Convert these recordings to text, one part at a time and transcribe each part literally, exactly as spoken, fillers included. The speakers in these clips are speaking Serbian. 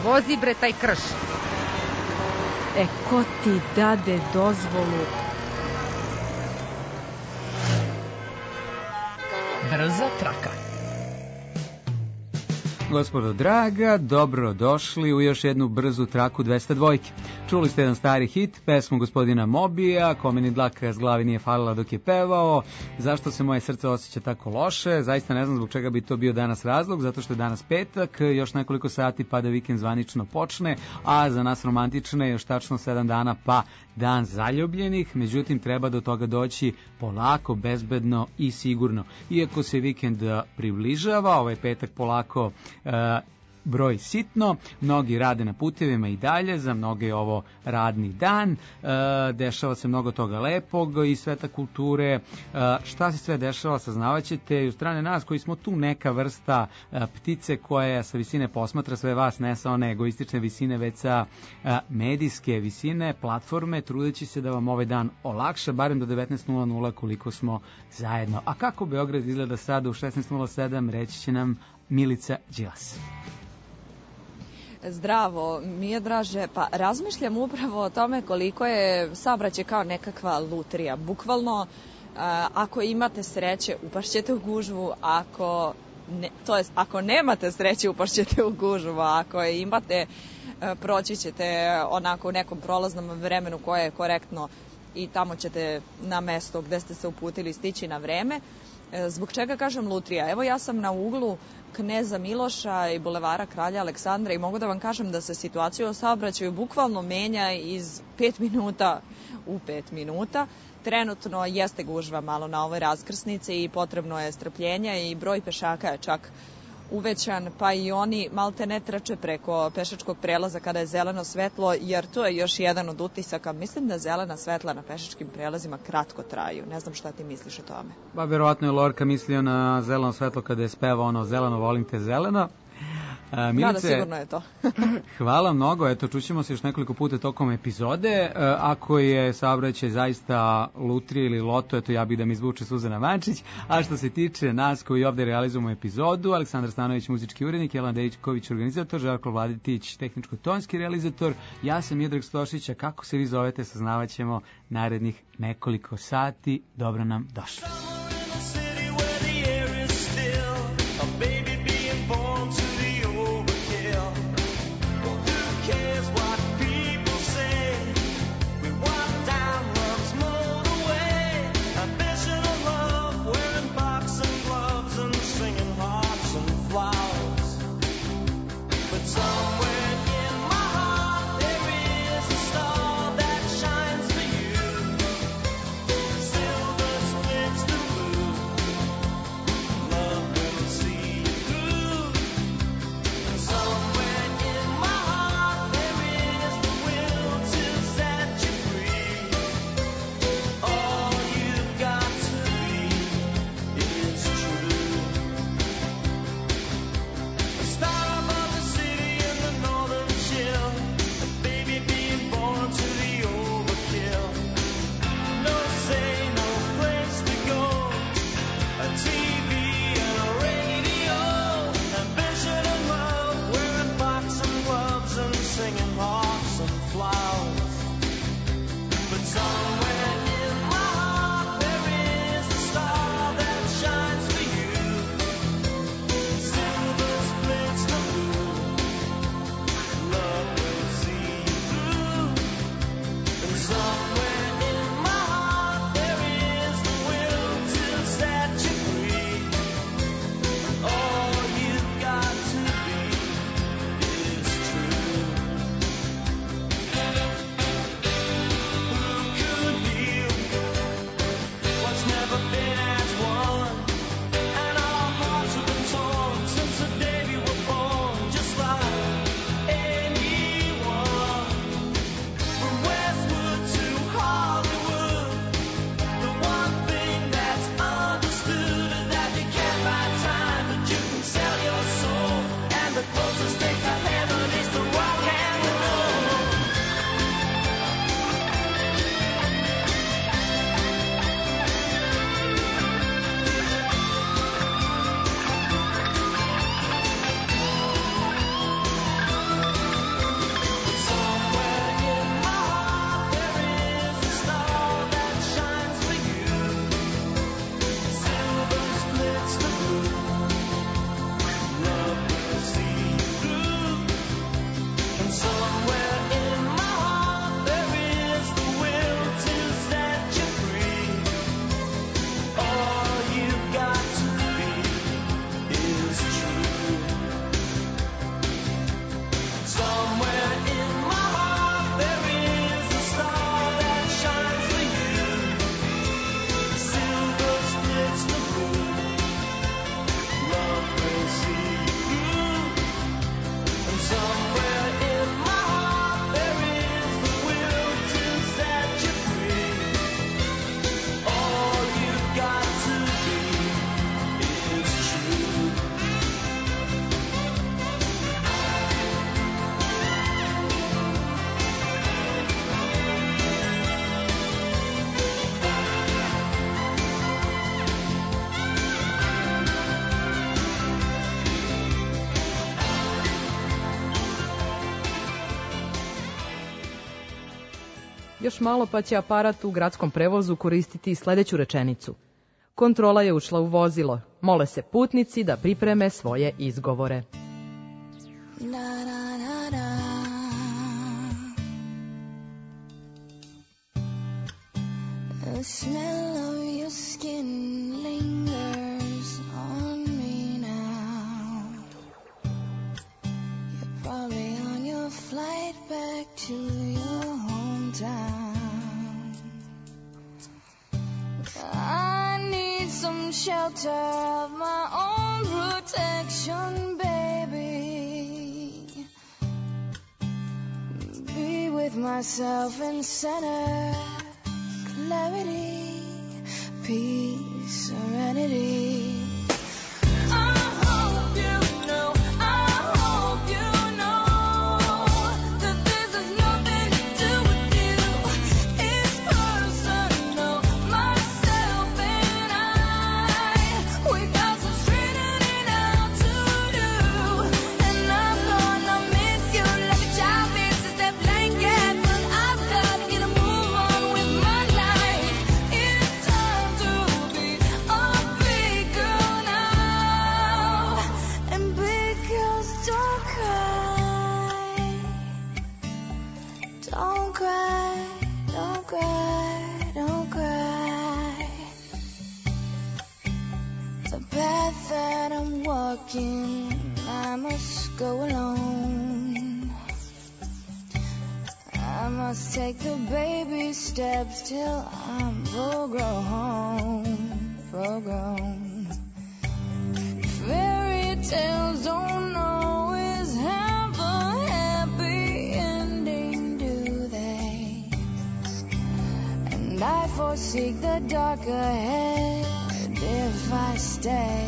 Vozi bre taj krš. E, ko ti dade dozvolu? Brza traka. Gospodo draga, dobro došli u još jednu brzu traku dvesta dva. Čuli ste jedan stari hit, pesmu gospodina Mobija, kome ni dlaka s glavi nije falila dok je pevao. Zašto se moje srce osjeća tako loše? Zaista ne znam zbog čega bi to bio danas razlog, zato što je danas petak, još nekoliko sati pa da vikend zvanično počne, a za nas romantične još tačno sedam dana pa dan zaljubljenih. Međutim, treba do toga doći polako, bezbedno i sigurno. Iako se vikend približava, ovaj petak polako uh, broj sitno, mnogi rade na putevima i dalje, za mnoge je ovo radni dan, e, dešava se mnogo toga lepog i sveta kulture, e, šta se sve dešava saznavaćete i u strane nas koji smo tu neka vrsta e, ptice koja sa visine posmatra sve vas, ne sa one egoistične visine, već sa e, medijske visine, platforme, trudeći se da vam ovaj dan olakša, barem do devetnaest nula nula koliko smo zajedno. A kako Beograd izgleda sada u šesnaest nula sedam, reći će nam Milica Đilas. Zdravo, Mija Draže. Pa razmišljam upravo o tome koliko je saobraćaj kao nekakva lutrija. Bukvalno, ako imate sreće, upašćete u gužvu, ako ne, to jest, ako nemate sreće, upašćete u gužvu, ako imate, proći ćete onako u nekom prolaznom vremenu koje je korektno i tamo ćete na mesto gde ste se uputili stići na vreme. Zbog čega kažem lutrija? Evo, ja sam na uglu Kneza Miloša i bulevara Kralja Aleksandra i mogu da vam kažem da se situacija u saobraćaju bukvalno menja iz pet minuta u pet minuta. Trenutno jeste gužva malo na ovoj raskrsnici i potrebno je strpljenja i broj pešaka je čak uvećan, pa i oni malte ne trče preko pešačkog prelaza kada je zeleno svetlo, jer to je još jedan od utisaka. Mislim da zelena svetla na pešačkim prelazima kratko traju. Ne znam šta ti misliš o tome. Ba, verovatno je Lorka mislio na zeleno svetlo kada je spevao ono zeleno, volim te zeleno. A, Milice, da, da, sigurno je to. Hvala mnogo, eto, čućemo se još nekoliko puta tokom epizode. A, ako je saobraćaj zaista lutrija ili loto, eto, ja bih da mi izvuče Suzana Vančić. A što se tiče nas koji ovde realizujemo epizodu, Aleksandar Stanović, muzički urednik, Jelena Dejčković, organizator, Žarko Vladetić, tehničko-tonski realizator, ja sam Miodrag Stošić, a kako se vi zovete, saznavaćemo narednih nekoliko sati. Dobro nam došli. Još malo pa će aparat u gradskom prevozu koristiti sledeću rečenicu. Kontrola je ušla u vozilo. Mole se putnici da pripreme svoje izgovore. Na, na, na, na. The smell of your skin lingers on me now. You're probably on your flight back to your hometown. I need some shelter of my own protection, baby. Be with myself in center, clarity, peace, serenity. I hope you know, I hope you know that this has nothing to do with you. It's personal, myself and I. We got some straightening out to do, and I'm gonna miss you like a child misses that blanket, but I've got to get a move on with my life. It's time to be a big girl now, and big girls don't cry, don't cry, don't cry, don't cry. The path that I'm walking, I must go alone. I must take the baby steps till I'm full grown, full grown. Fairy tales don't always have a happy ending, do they? And I foresee the dark ahead if I stay.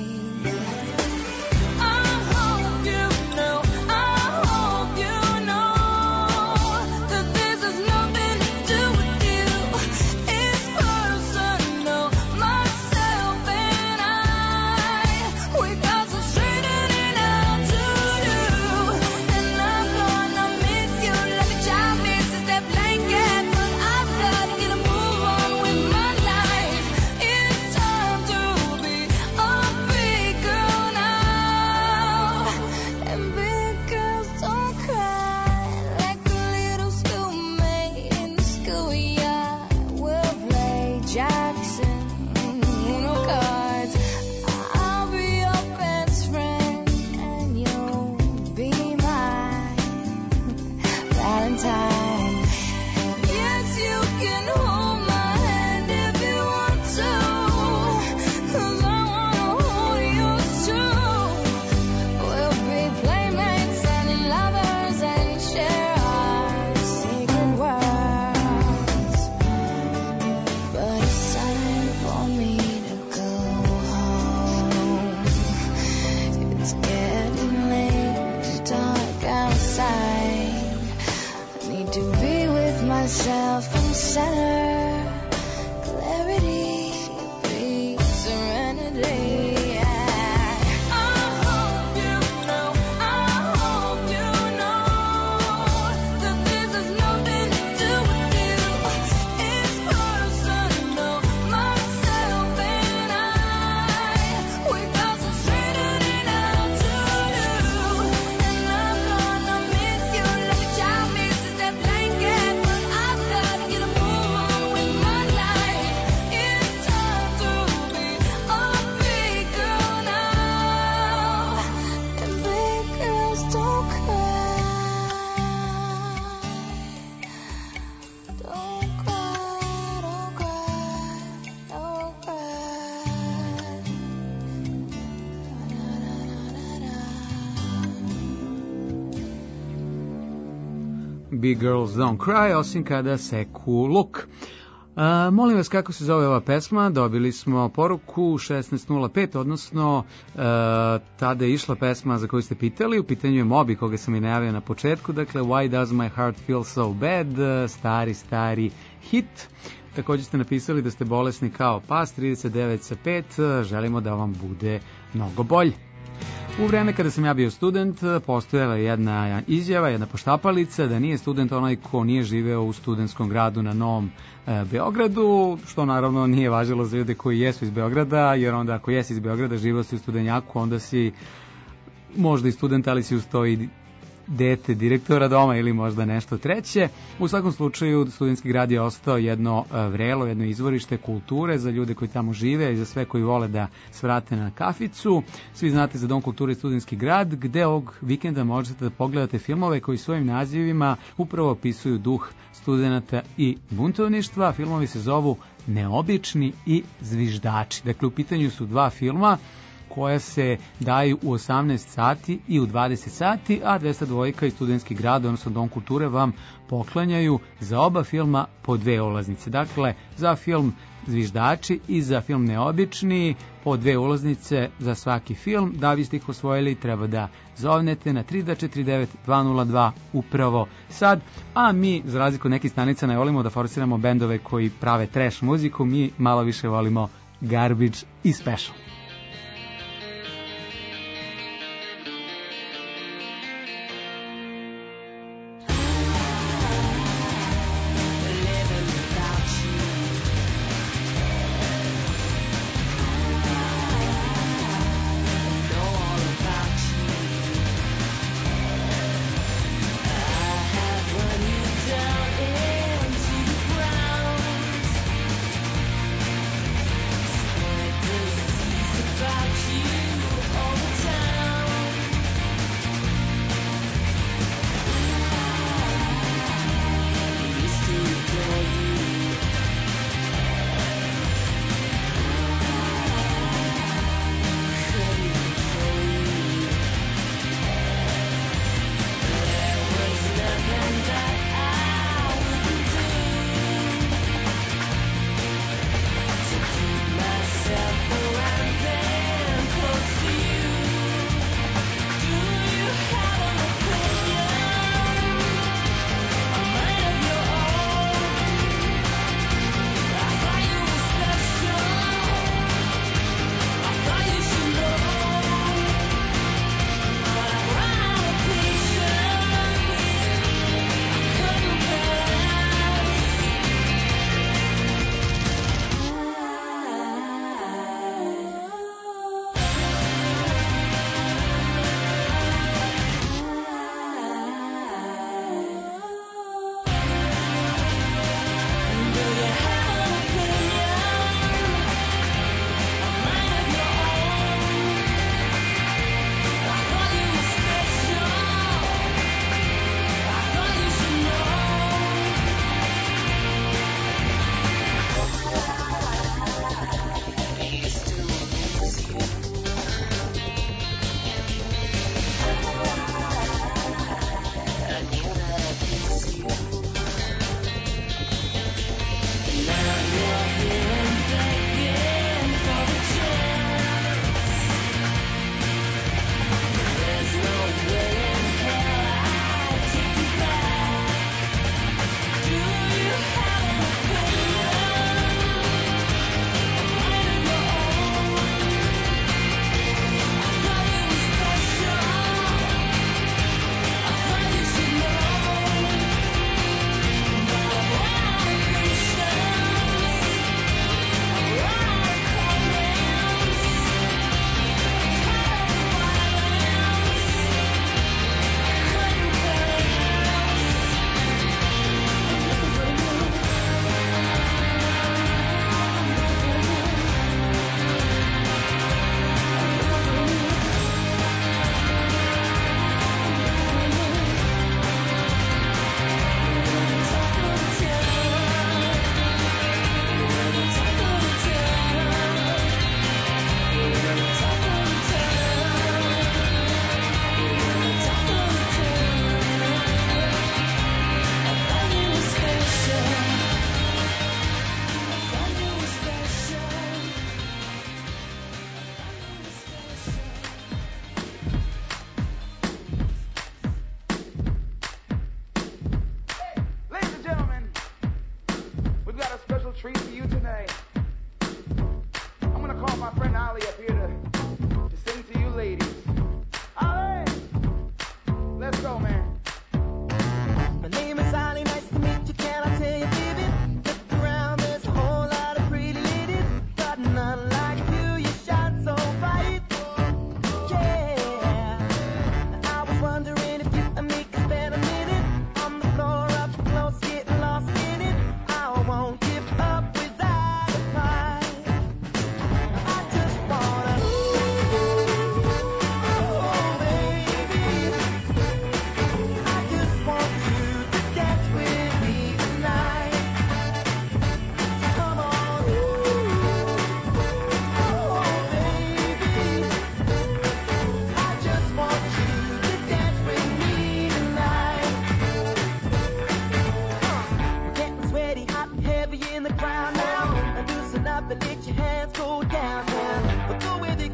I hope you know, I hope you know that this has nothing to do with you. It's personal, myself and I. We got some straightening out to do, and I'm gonna miss you like a child misses that blanket, but I've got to get a move on with my life. It's time to be a big girl now, and big girls don't cry like a little schoolmate in the schoolyard. We'll play Jackson, Uno cards. I'll be your best friend, and you'll be my Valentine. Yes, you can hold my hand if you want to, 'cause I wanna hold yours too. We'll be playmates and lovers and share our secret worlds. But it's time for me to go home. It's getting late, it's dark outside. I need to be with myself in center, clarity, peace, serenity. I hope you know, I hope you know that this has nothing to do with you. It's personal, myself and I. We got some straightening out to do, and I'm gonna miss you like a child misses that blanket, but I've got to get a move on with my life. It's time to be a big girl now, and big girls don't cry, don't cry, don't cry, don't cry. Big Girls Don't Cry, osim kada seku luk. A, molim vas, kako se zove ova pesma? Dobili smo poruku šesnaest nula pet, odnosno a, tada je išla pesma za koju ste pitali. U pitanju je Moby, koga sam i najavio na početku. Dakle, Why Does My Heart Feel So Bad? Stari, stari hit. Također ste napisali da ste bolesni kao pas, trideset devet sa pet. Želimo da vam bude mnogo bolje. U vreme kada sam ja bio student, postojala je jedna izjava, jedna poštapalica da nije student onaj ko nije živeo u studentskom gradu na Novom e, Beogradu, što naravno nije važilo za ljude koji jesu iz Beograda, jer onda ako jesi iz Beograda, živeo si u Studenjaku, onda si možda i student, ali si uz to i dete direktora doma ili možda nešto treće. U svakom slučaju, studentski grad je ostao jedno vrelo, jedno izvorište kulture za ljude koji tamo žive i za sve koji vole da svrate na kaficu. Svi znate za Dom kulture i studentski grad, gde ovog vikenda možete da pogledate filmove koji svojim nazivima upravo opisuju duh studenata i buntovništva. Filmovi se zovu Neobični i Zviždači. Dakle, u pitanju su dva filma koja se daju u osamnaest sati i u dvadeset sati, a dvesta dva i studentski grad, odnosno Dom kulture, vam poklanjaju za oba filma po dve ulaznice. Dakle, za film Zviždači i za film Neobični po dve ulaznice za svaki film. Da biste ih osvojili, treba da zovnete na tri četiri devet dva nula dva upravo sad. A mi, za razliku od nekih stanica, ne volimo da forsiramo bendove koji prave trash muziku, mi malo više volimo garbage i special.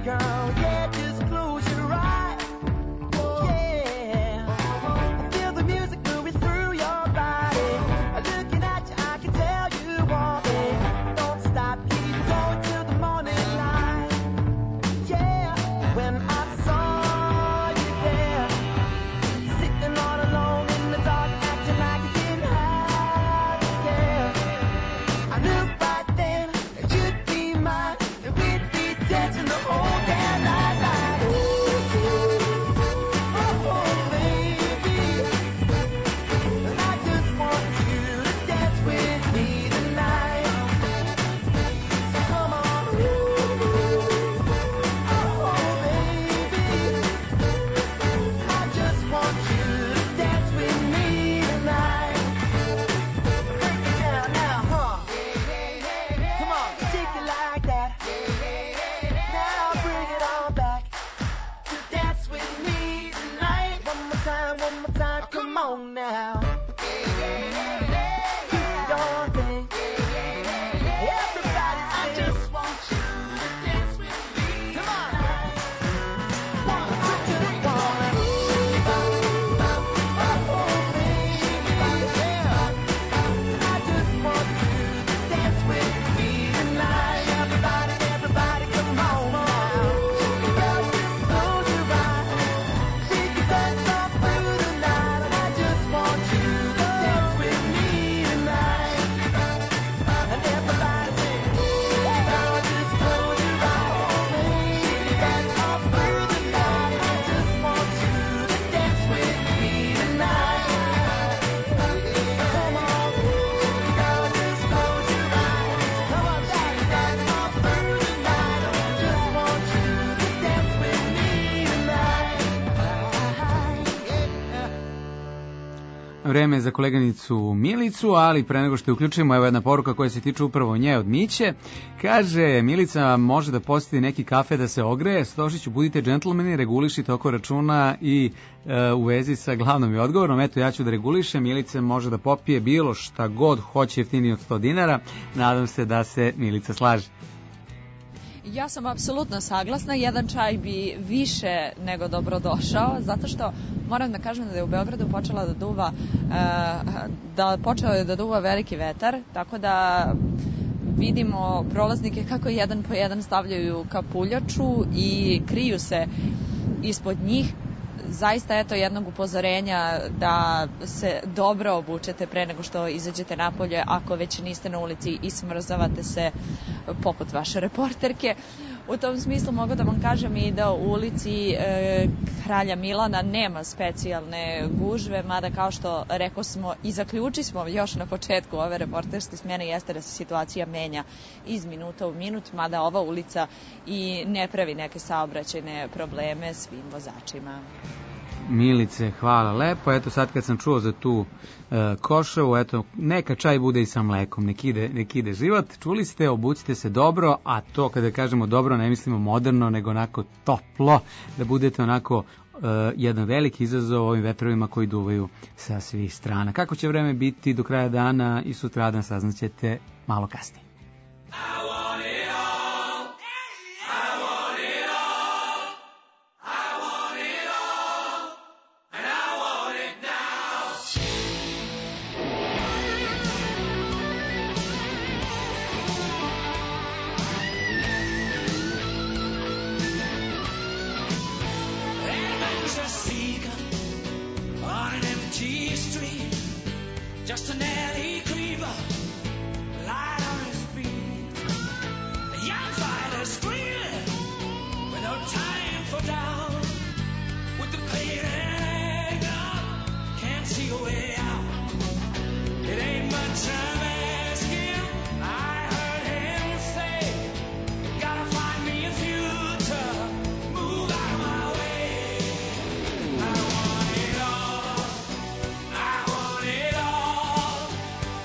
girl. Yeah, just close your eyes. Yeah, I feel the music moving through your body. Looking at you, I can tell you want me. Don't stop, keep going till the morning light. Yeah, when I saw you there, sitting all alone in the dark, acting like you didn't have a care. I knew right then that you'd be mine, and we'd be dancing the whole damn night. Like, ooh, oh, oh, baby, and I just want you to dance with me tonight. So come on, ooh, oh, oh, baby, I just want you to dance with me tonight. Break it down now, huh? Come on, take it like that. Now bring it on back. To dance with me tonight. One more time, one more time, come on now. Do your thing. Everybody, I just want you to dance with me. Come on. One, two, three, one. Oh, baby, yeah. I just want you to dance with me tonight. Everybody, everybody, come on now. Girl, just close your eyes. Shake your dance all through the night. And I just want you to dance with me tonight. And everybody say, girl, just close your eyes. Shake your dance all through the night. And I just want you to dance with me tonight. Come on, girl, just close your eyes. Come on, shake your dance all through the night. I just want you to dance with me tonight. Vreme je za koleganicu Milicu, ali pre nego što je uključimo, evo jedna poruka koja se tiče upravo nje od Miće. Kaže, Milica može da posjeti neki kafe da se ogreje. Stošiću, budite džentlmeni, reguliši toko računa i e, u vezi sa glavnom i odgovorom. Eto, ja ću da regulišem. Milica može da popije bilo šta god hoće jeftinije od sto dinara. Nadam se da se Milica slaže. Ja sam apsolutno saglasna, jedan čaj bi više nego dobrodošao, zato što moram da kažem da je u Beogradu počela da duva, e, da počeo je da duva veliki vetar, tako da vidimo prolaznike kako jedan po jedan stavljaju kapuljaču i kriju se ispod njih. Zaista eto jednog upozorenja da se dobro obučete pre nego što izađete napolje, ako već niste na ulici i smrzavate se poput vaše reporterke. U tom smislu mogu da vam kažem i da u ulici e, Kralja Milana nema specijalne gužve, mada kao što rekao smo i zaključi smo još na početku ove reporterske smjene jeste da se situacija menja iz minuta u minut, mada ova ulica i ne pravi neke saobraćajne probleme svim vozačima. Milice, hvala lepo. Eto sad kad sam čuo za tu e, košavu, eto, neka čaj bude i sa mlekom, nek ide, nek ide život. Čuli ste, obucite se dobro, a to kada kažemo dobro ne mislimo moderno, nego onako toplo, da budete onako e, jedan veliki izazov ovim vetrovima koji duvaju sa svih strana. Kako će vreme biti do kraja dana i sutradan saznaćete malo kasnije. Just an alley creeper, light on his feet. A young fighter screaming with no time for down. With the pain hanging up, can't see a way out. It ain't much I'm asking. I heard him say, gotta find me a future, move out of my way. I want it all, I want it all.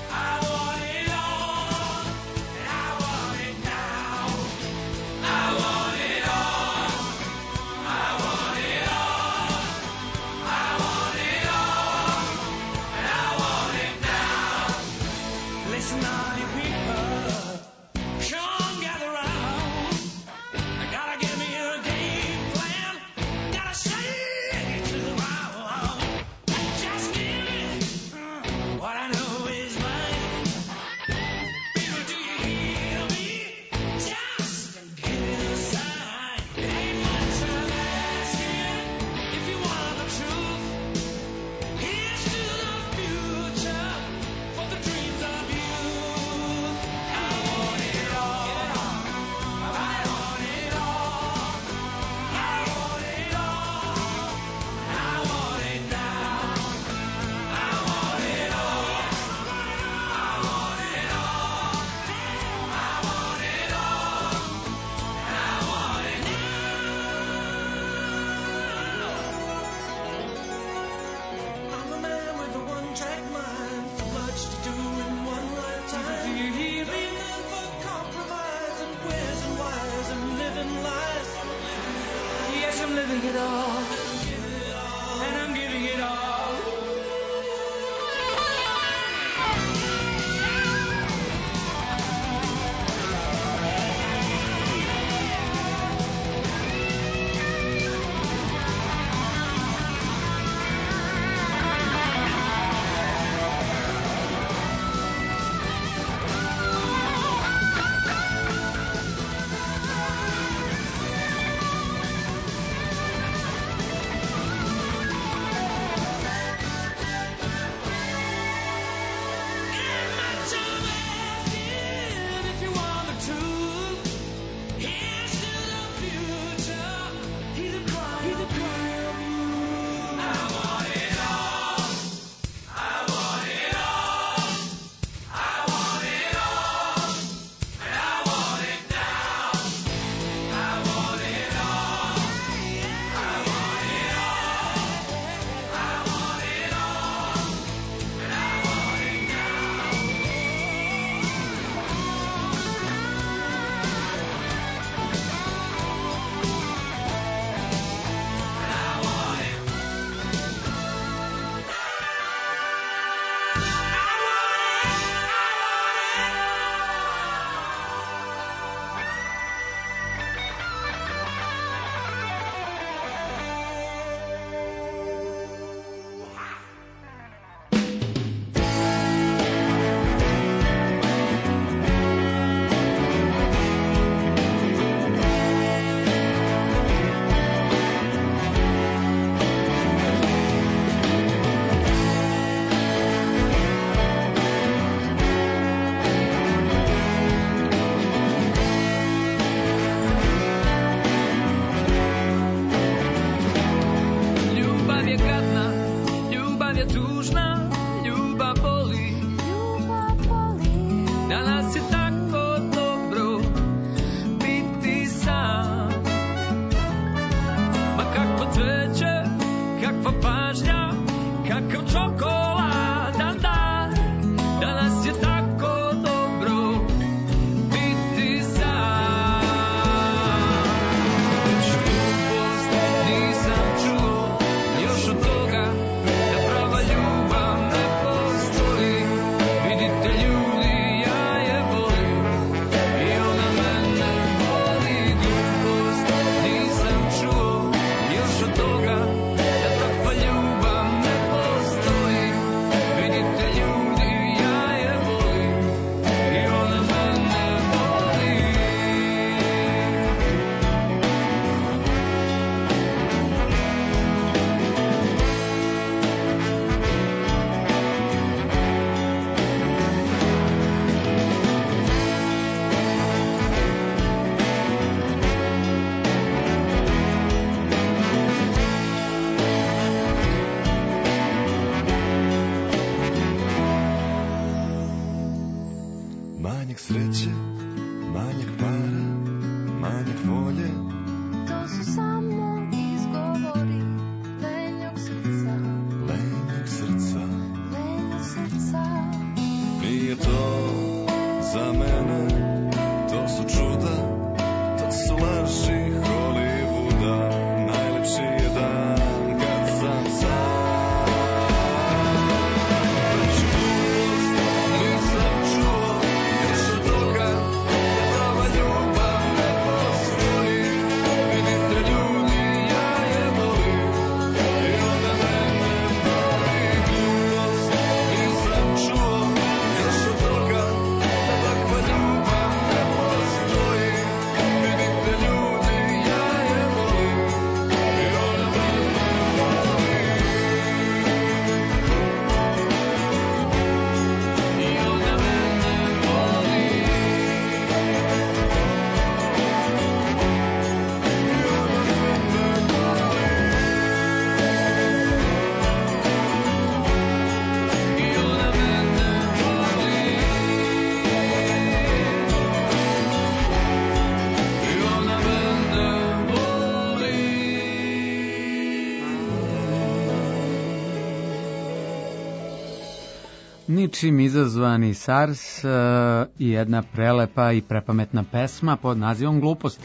giving it all, and I'm giving it all. Ničim izazvani SARS uh, i jedna prelepa i prepametna pesma pod nazivom Glupost.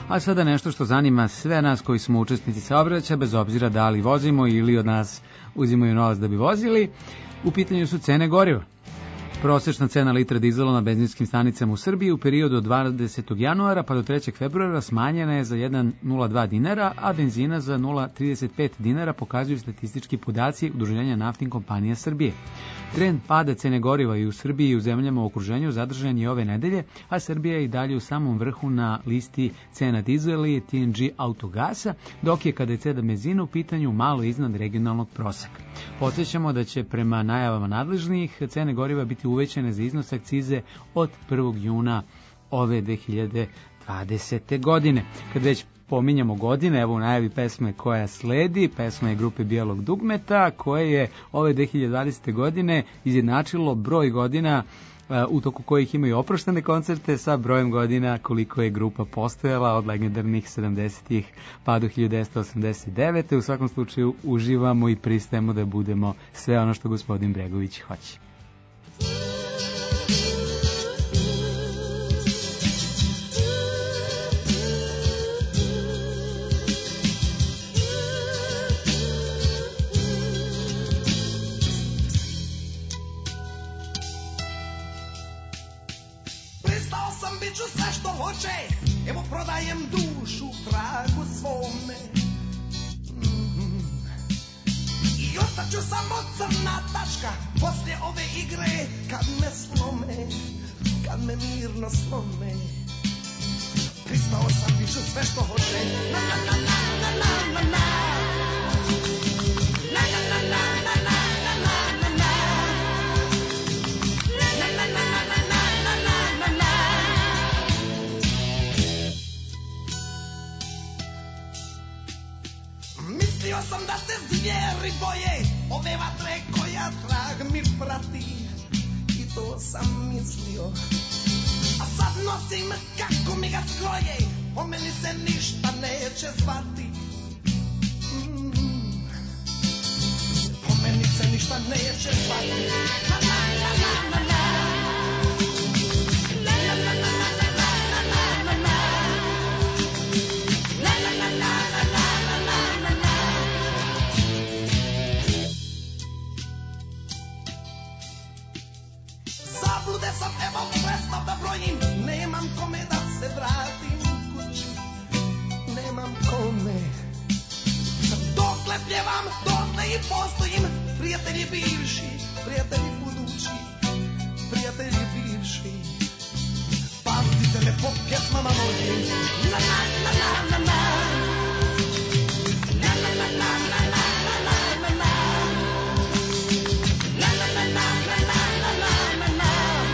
A sada nešto što zanima sve nas koji smo učesnici saobraćaja, bez obzira da li vozimo ili od nas uzimaju novac da bi vozili. U pitanju su cene goriva. Prosečna cena litra dizela na benzinskim stanicama u Srbiji u periodu od dvadesetog januara pa do trećeg februara smanjena je za jedan zarez nula dva dinara, a benzina za nula zarez trideset pet dinara, pokazuju statistički podaci Udruženja naftnih kompanija Srbije. Trend pada cene goriva i u Srbiji i u zemljama u okruženju zadržan je ove nedelje, a Srbija je i dalje u samom vrhu na listi cena dizela i T N G Autogasa, dok je kada je cena benzina u pitanju malo iznad regionalnog proseka. Podsjećamo da će prema najavama nadležnih cene goriva biti uvećane za iznos akcize od prvog juna ove dve hiljade dvadesete. godine. Kad već pominjamo godine, evo u najavi pesme koja sledi, pesma je grupe Bijelog dugmeta, koje je ove dve hiljade dvadesete. godine izjednačilo broj godina u toku kojih imaju oproštene koncerte sa brojem godina koliko je grupa postojala od legendarnih sedamdesetih pa do hiljadu devetsto osamdeset devete. U svakom slučaju uživamo i pristajemo da budemo sve ono što gospodin Bregović hoće. Evo prodajem dušu tragu svome, mm-hmm. I ostaću samo crna tačka poslije ove igre kad me slome, kad me mirno slome. Pristao sam, bit ću sve što hoće. Na na na na na na na na. Na na na na na na na na na. Na na na na na na na na na. Mislio sam da se zvijeri boje ove vatre koja trag mi prati, i to sam mislio. A sad nosim kako mi ga skroje, o meni se ništa neće zvati. Mm. O meni se ništa neće zvati. Na na na na na na. Na na na na na na na na na na. Na na na na na na na na na. Zablude sam, evo prestao da brojim, nemam kome da se vratim kući, nemam kome. Dokle pjevam, dokle i postojim, prijatelji bivši, prijatelji budući, prijatelji bivši. Pamtite me po pjesmama mojim, na na na na na na. Na na na na na na na na na. Na na na na na na na na na.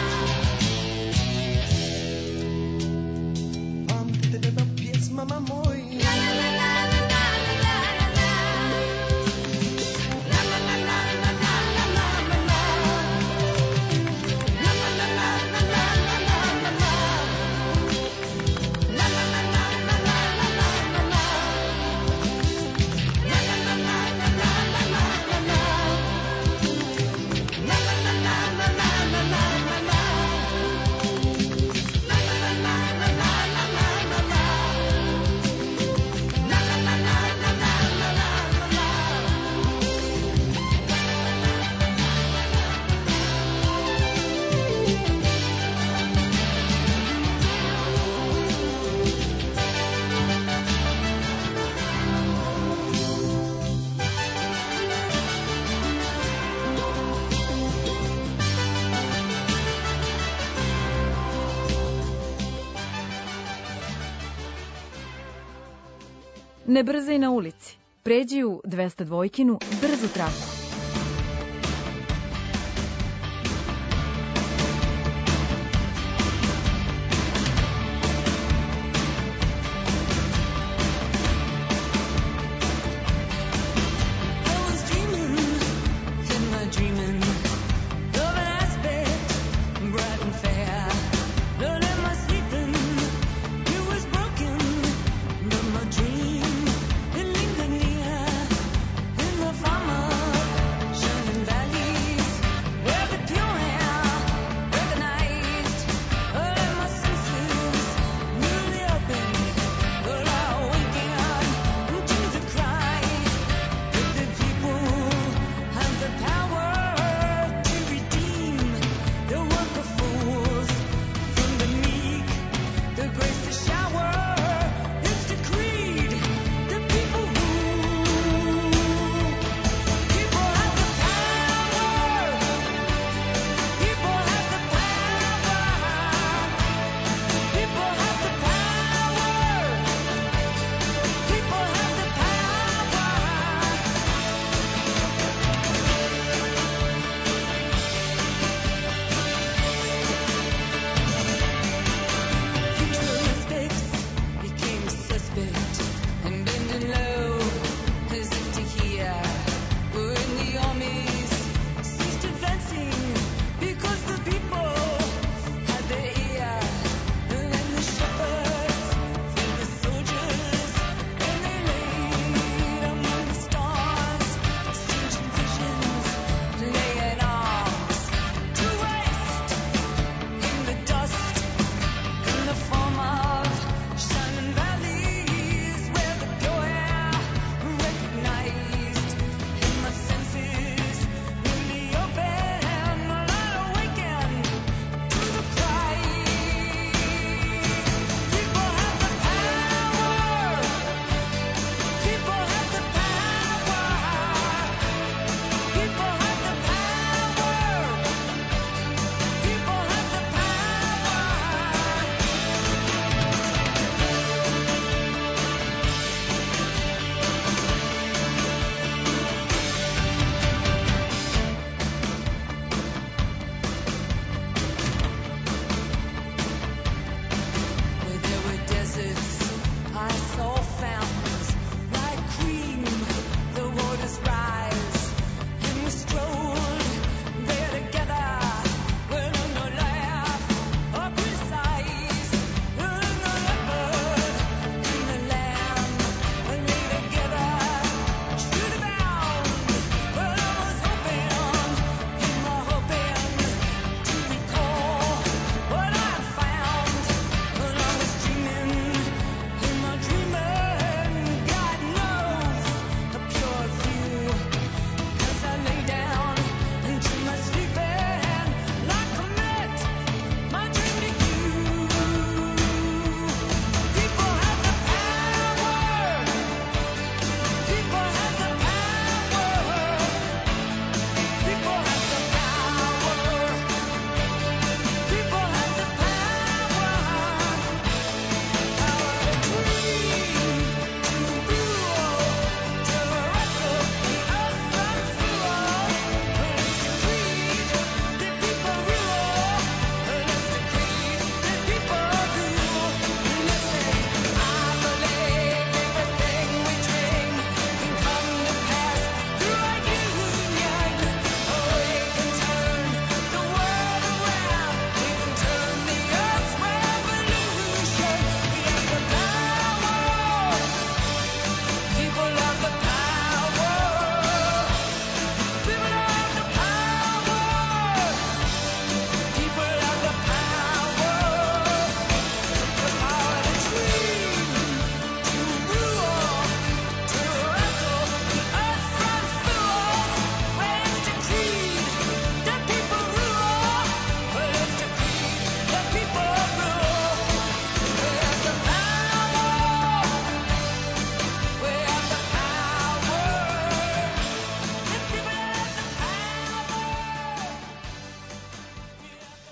Pamtite me po pjesmama mojim. Na na na na na na na na. Na na na na na na na na na. Na na na na na na na na na. Na na na na na na na na na. Na na na na na na na na na. Na na na na na na na na na. Na na na na na na na na na. Na na na na na na na na. Ne brzaj na ulici. Pređi u dvesta dvojkinu brzu traku. I was dreaming, in my dreaming, of an aspect bright and fair. But in my sleeping, it was broken. But my dream, it lingered near in the farmer.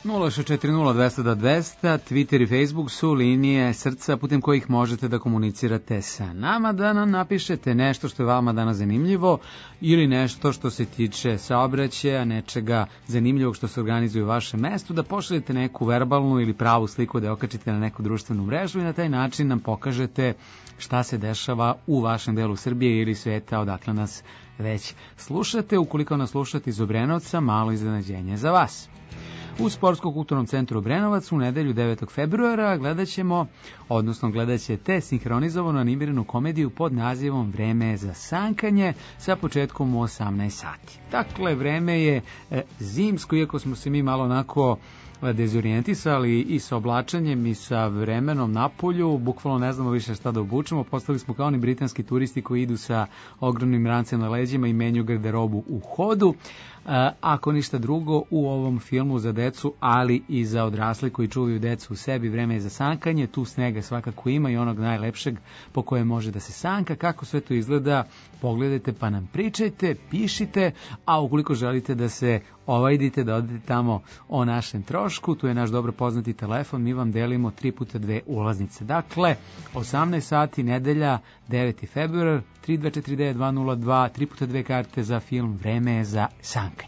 nula šest četiri nula dvesta do dvesta, Twitter i Facebook su linije srca putem kojih možete da komunicirate sa nama, da nam napišete nešto što je vama danas zanimljivo ili nešto što se tiče saobraćaja, nečega zanimljivog što se organizuje u vašem mestu, da pošaljete neku verbalnu ili pravu sliku da je okačite na neku društvenu mrežu i na taj način nam pokažete šta se dešava u vašem delu Srbije ili sveta odakle nas već slušate. Ukoliko nas slušate iz Obrenovca, malo iznenađenje za vas. U Sportsko-kulturnom centru Obrenovac u nedelju devetog februara gledat ćemo, odnosno gledat ćete sinhronizovanu animiranu komediju pod nazivom Vreme je za sankanje sa početkom u osamnaest sati. Dakle, vreme je e, zimsko, iako smo se mi malo onako dezorijentisali i sa oblačenjem i sa vremenom na polju, bukvalno ne znamo više šta da obučemo, postali smo kao oni britanski turisti koji idu sa ogromnim rancem na leđima i menju garderobu u hodu. Ako ništa drugo, u ovom filmu za decu, ali i za odrasle koji čuvaju decu u sebi, Vreme je za sankanje, tu snega svakako ima i onog najlepšeg po kojem može da se sanka. Kako sve to izgleda, pogledajte pa nam pričajte, pišite, a ukoliko želite da se ovajdite, da odete tamo o našem trošku, tu je naš dobro poznati telefon, mi vam delimo tri puta dve ulaznice. Dakle, osamnaest sati, nedelja, deveti februar, tri dva četiri devet dva nula dva, tri puta dve karte za film Vreme je za sankanje.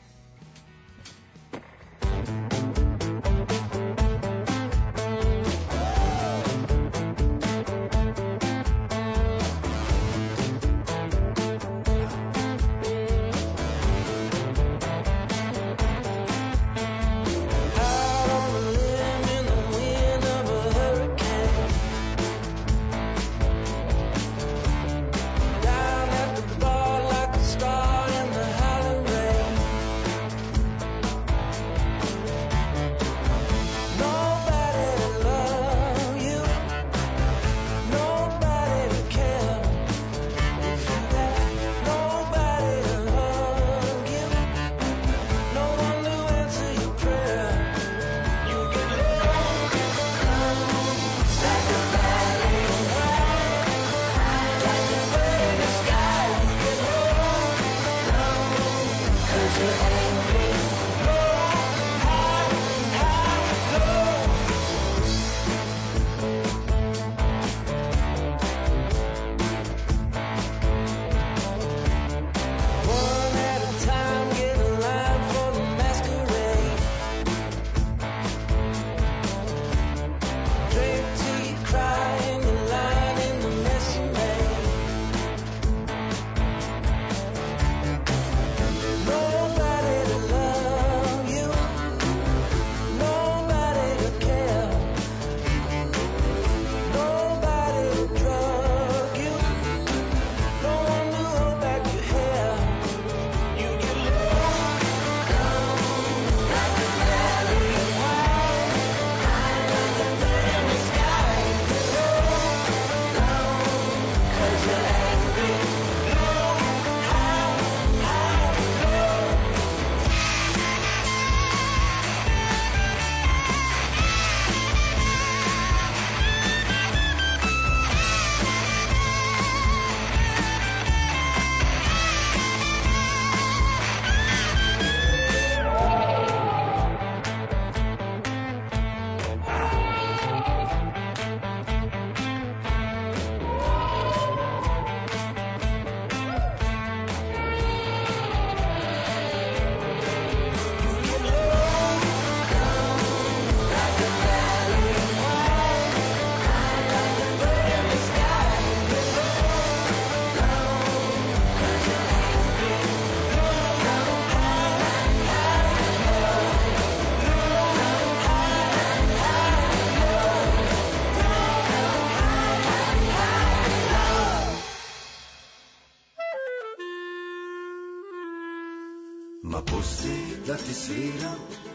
Ma pusti da ti sviram,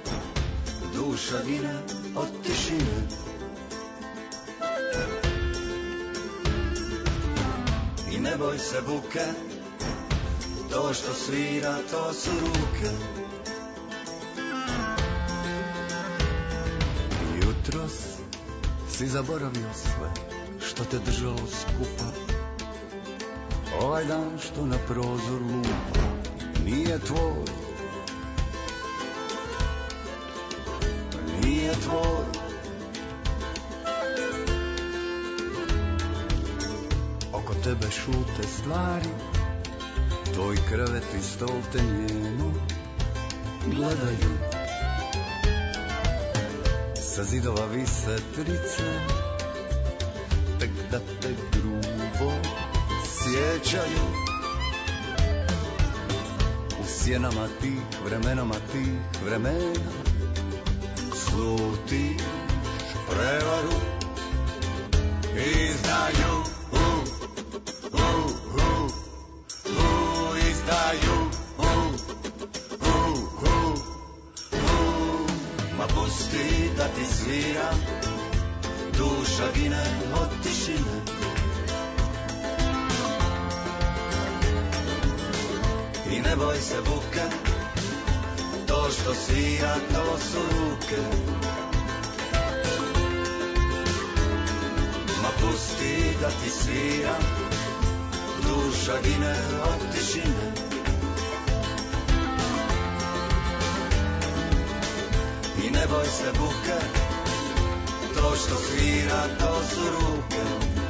duša gine od tišine. I ne boj se buke, to što svira, to su ruke. Jutros si zaboravio sve što te držalo skupa. Ovaj dan što na prozor lupa nije tvoj. nije tvoj. Oko tebe šute stvari, tvoj krevet i stol te njeno gledaju. Sa zidova vise trice, tek da te grubo sjećaju. U sjenama tih vremenama tih vremena slutiš prevaru. Izdaju, u, u, u, u, izdaju, u, u, u, u. Ma pusti da ti sviram, duša gine od tišine. I ne boj se buke, to što svira, to su ruke. Ma pusti da ti sviram, duša gine od tišine. I ne boj se buke, to što svira, to su ruke.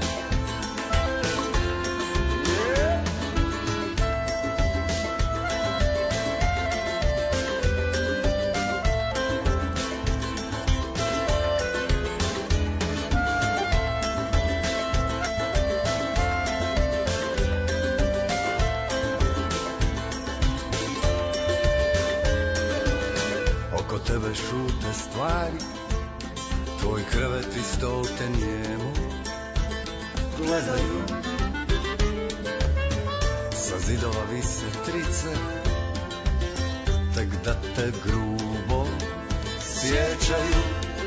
Tebe šute stvari, tvoj krevet i stol te njemu gledaju. Sa zidova vise trice, tek da te grubo sjećaju.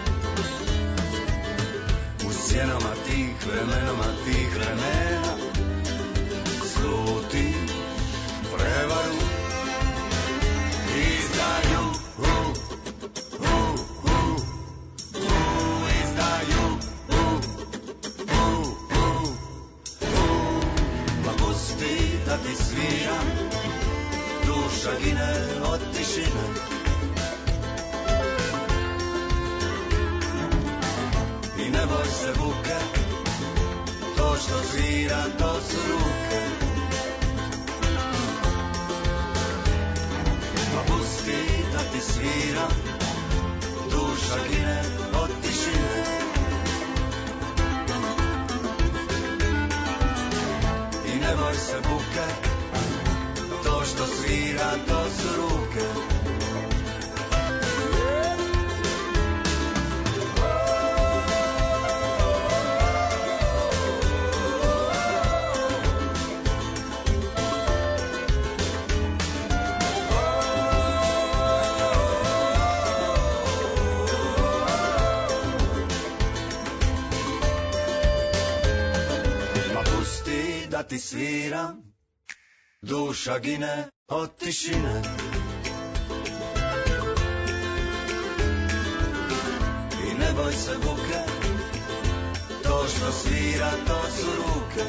U sjenama tih vremenama tih vremena sluti prevaru. Izdaju, da ti sviram, duša gine od tišine. I ne boj se buke, to što svira, to su ruke. Pa pusti da ti sviram, duša gine od tišine. Ne boj se buke, to što svira, to su ruke. Da ti sviram, duša gine od tišine. I ne boj se buke, to što svira, to su ruke.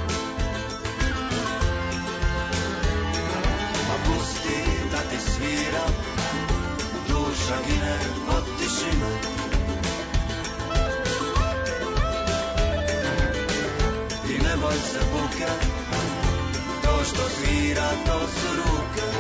Ma pusti da ti sviram, duša gine od tišine. I ne boj se buke, to što svira, to su ruke.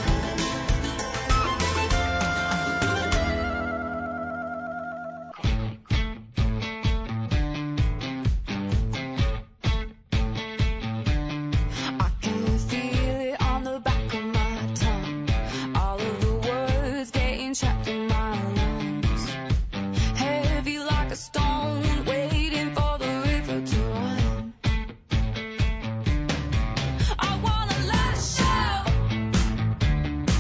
I wanna let it show.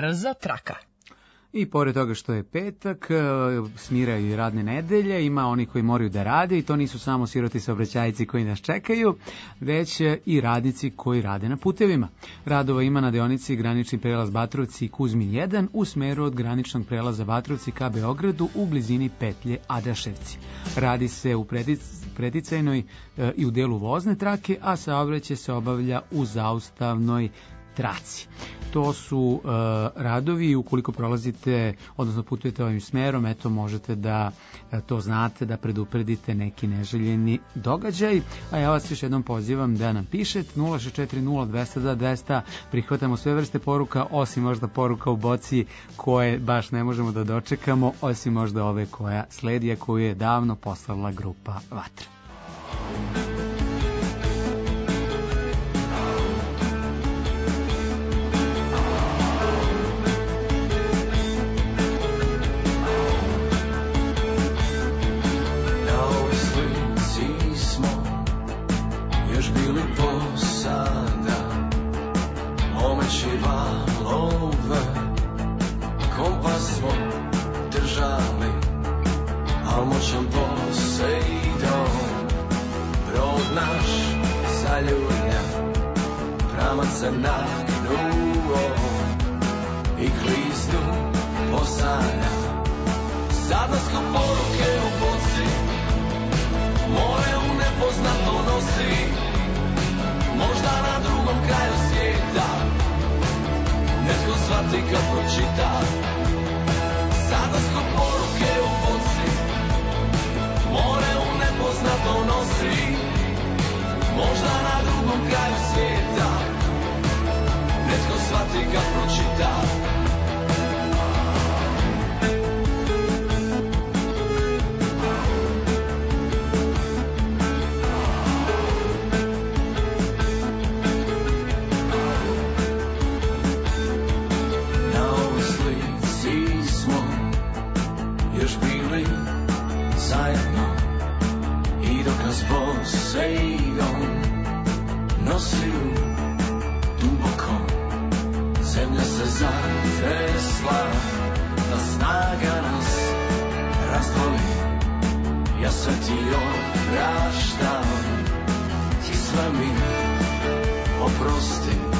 brza traka. I pored toga što je petak, e, smiraju i radne nedelje, ima oni koji moraju da rade i to nisu samo siroti saobraćajci koji nas čekaju, već e, i radnici koji rade na putevima. Radova ima na deonici granični prelaz Batrovci Kuzmin jedan u smeru od graničnog prelaza Batrovci ka Beogradu u blizini petlje Adaševci. Radi se u predic, predicajnoj e, i u delu vozne trake, a saobraćaj se obavlja u zaustavnoj traci. To su e, radovi i ukoliko prolazite, odnosno putujete ovim smerom, eto možete da e, to znate, da predupredite neki neželjeni događaj. A ja vas još jednom pozivam da nam pišete nula šest četiri nula dvesta dva dvesta, prihvatamo sve vrste poruka, osim možda poruka u boci koje baš ne možemo da dočekamo, osim možda ove koja sledi, a koju je davno poslala grupa Vatra. Se nagnuo i kliznu posanja. Sadnasko poruke u boci, more u nepoznato nosi, možda na drugom kraju svijeta netko shvati kad pročita. Sadnasko poruke u boci, more u nepoznato nosi, možda na drugom kraju svijeta netko shvati kad pročita. Na ovoj slici smo još bili zajedno i dok nas Poseidon nosio duboko, zemlja se zatresla, da snaga nas razdvoji. Ja sve ti opraštam, ti sve mi oprosti.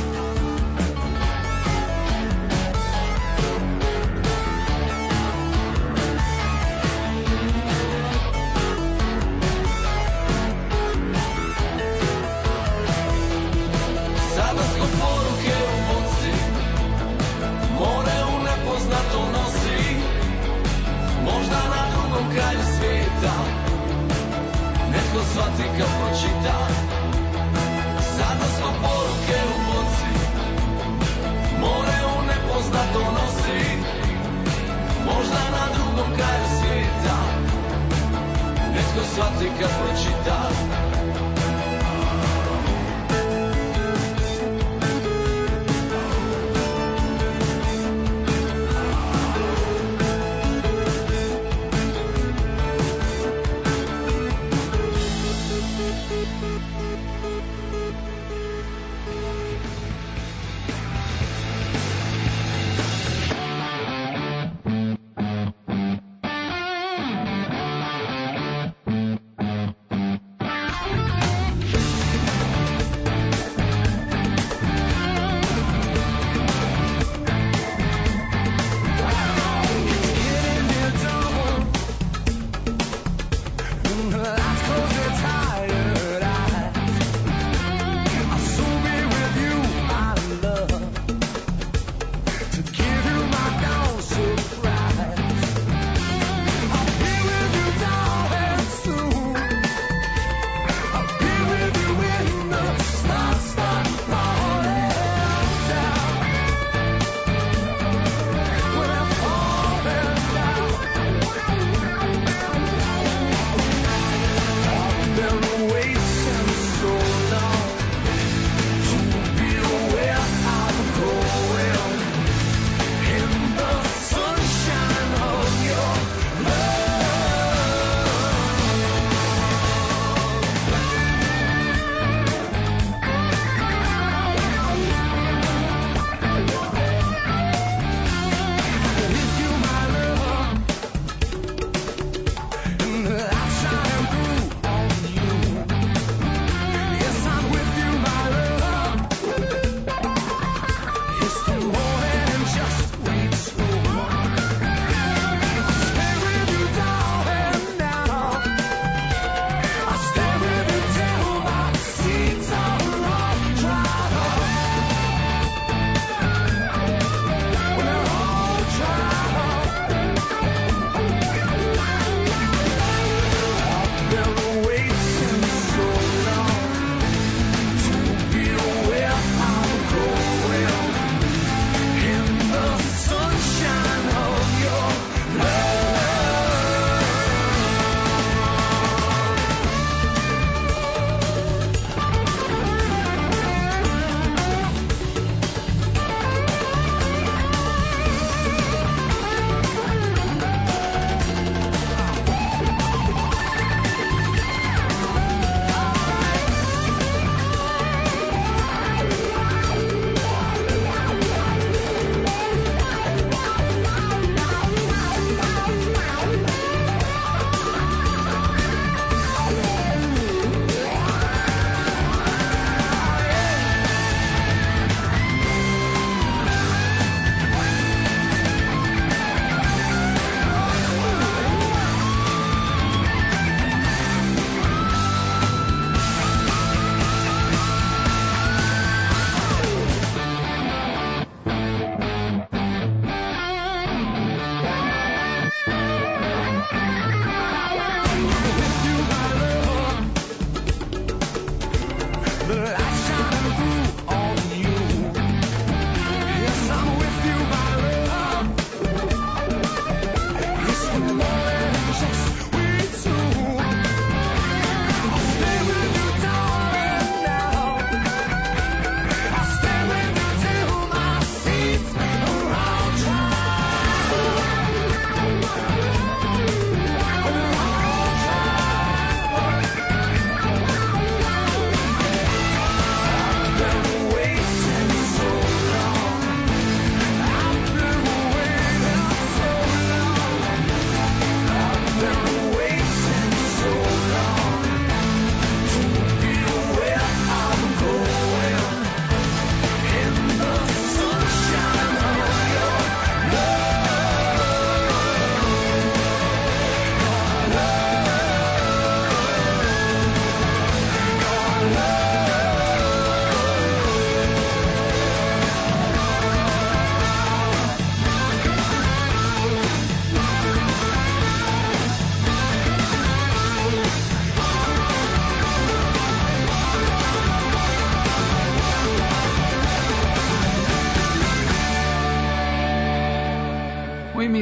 Kralju svijeta netko shvati kad pročita. Sada smo poruke u boci, more u nepoznato nosi, možda na drugom kraju svijeta netko shvati kad pročita.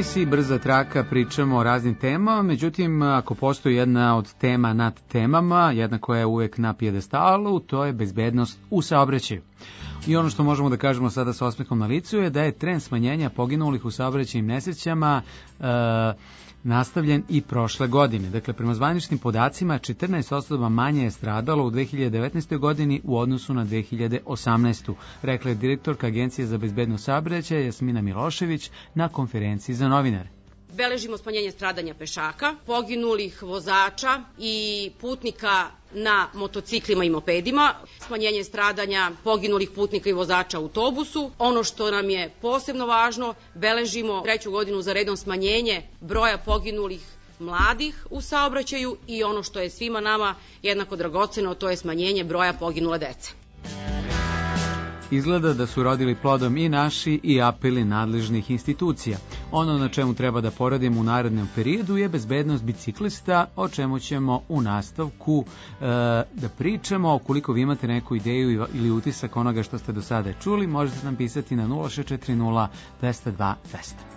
emisiji Brza traka pričamo o raznim temama, međutim, ako postoji jedna od tema nad temama, jedna koja je uvek na pijedestalu, to je bezbednost u saobraćaju. I ono što možemo da kažemo sada sa osmehom na licu je da je trend smanjenja poginulih u saobraćajnim nesrećama e, nastavljen i prošle godine. Dakle, prema zvaničnim podacima, četrnaest osoba manje je stradalo u dve hiljade devetnaestoj. godini u odnosu na dve hiljade osamnaestu. Rekla je direktorka Agencije za bezbednost saobraćaja Jasmina Milošević na konferenciji za novinare. Beležimo smanjenje stradanja pešaka, poginulih vozača i putnika na motociklima i mopedima, smanjenje stradanja poginulih putnika i vozača u autobusu. Ono što nam je posebno važno, beležimo treću godinu za redom smanjenje broja poginulih mladih u saobraćaju i ono što je svima nama jednako dragoceno, to je smanjenje broja poginule dece. Izgleda da su rodili plodom i naši i apeli nadležnih institucija. Ono na čemu treba da poradimo u narednom periodu je bezbednost biciklista, o čemu ćemo u nastavku e, da pričamo. Ukoliko vi imate neku ideju ili utisak onoga što ste do sada čuli, možete nam pisati na nula šest četiri nula dva zero dva dva zero.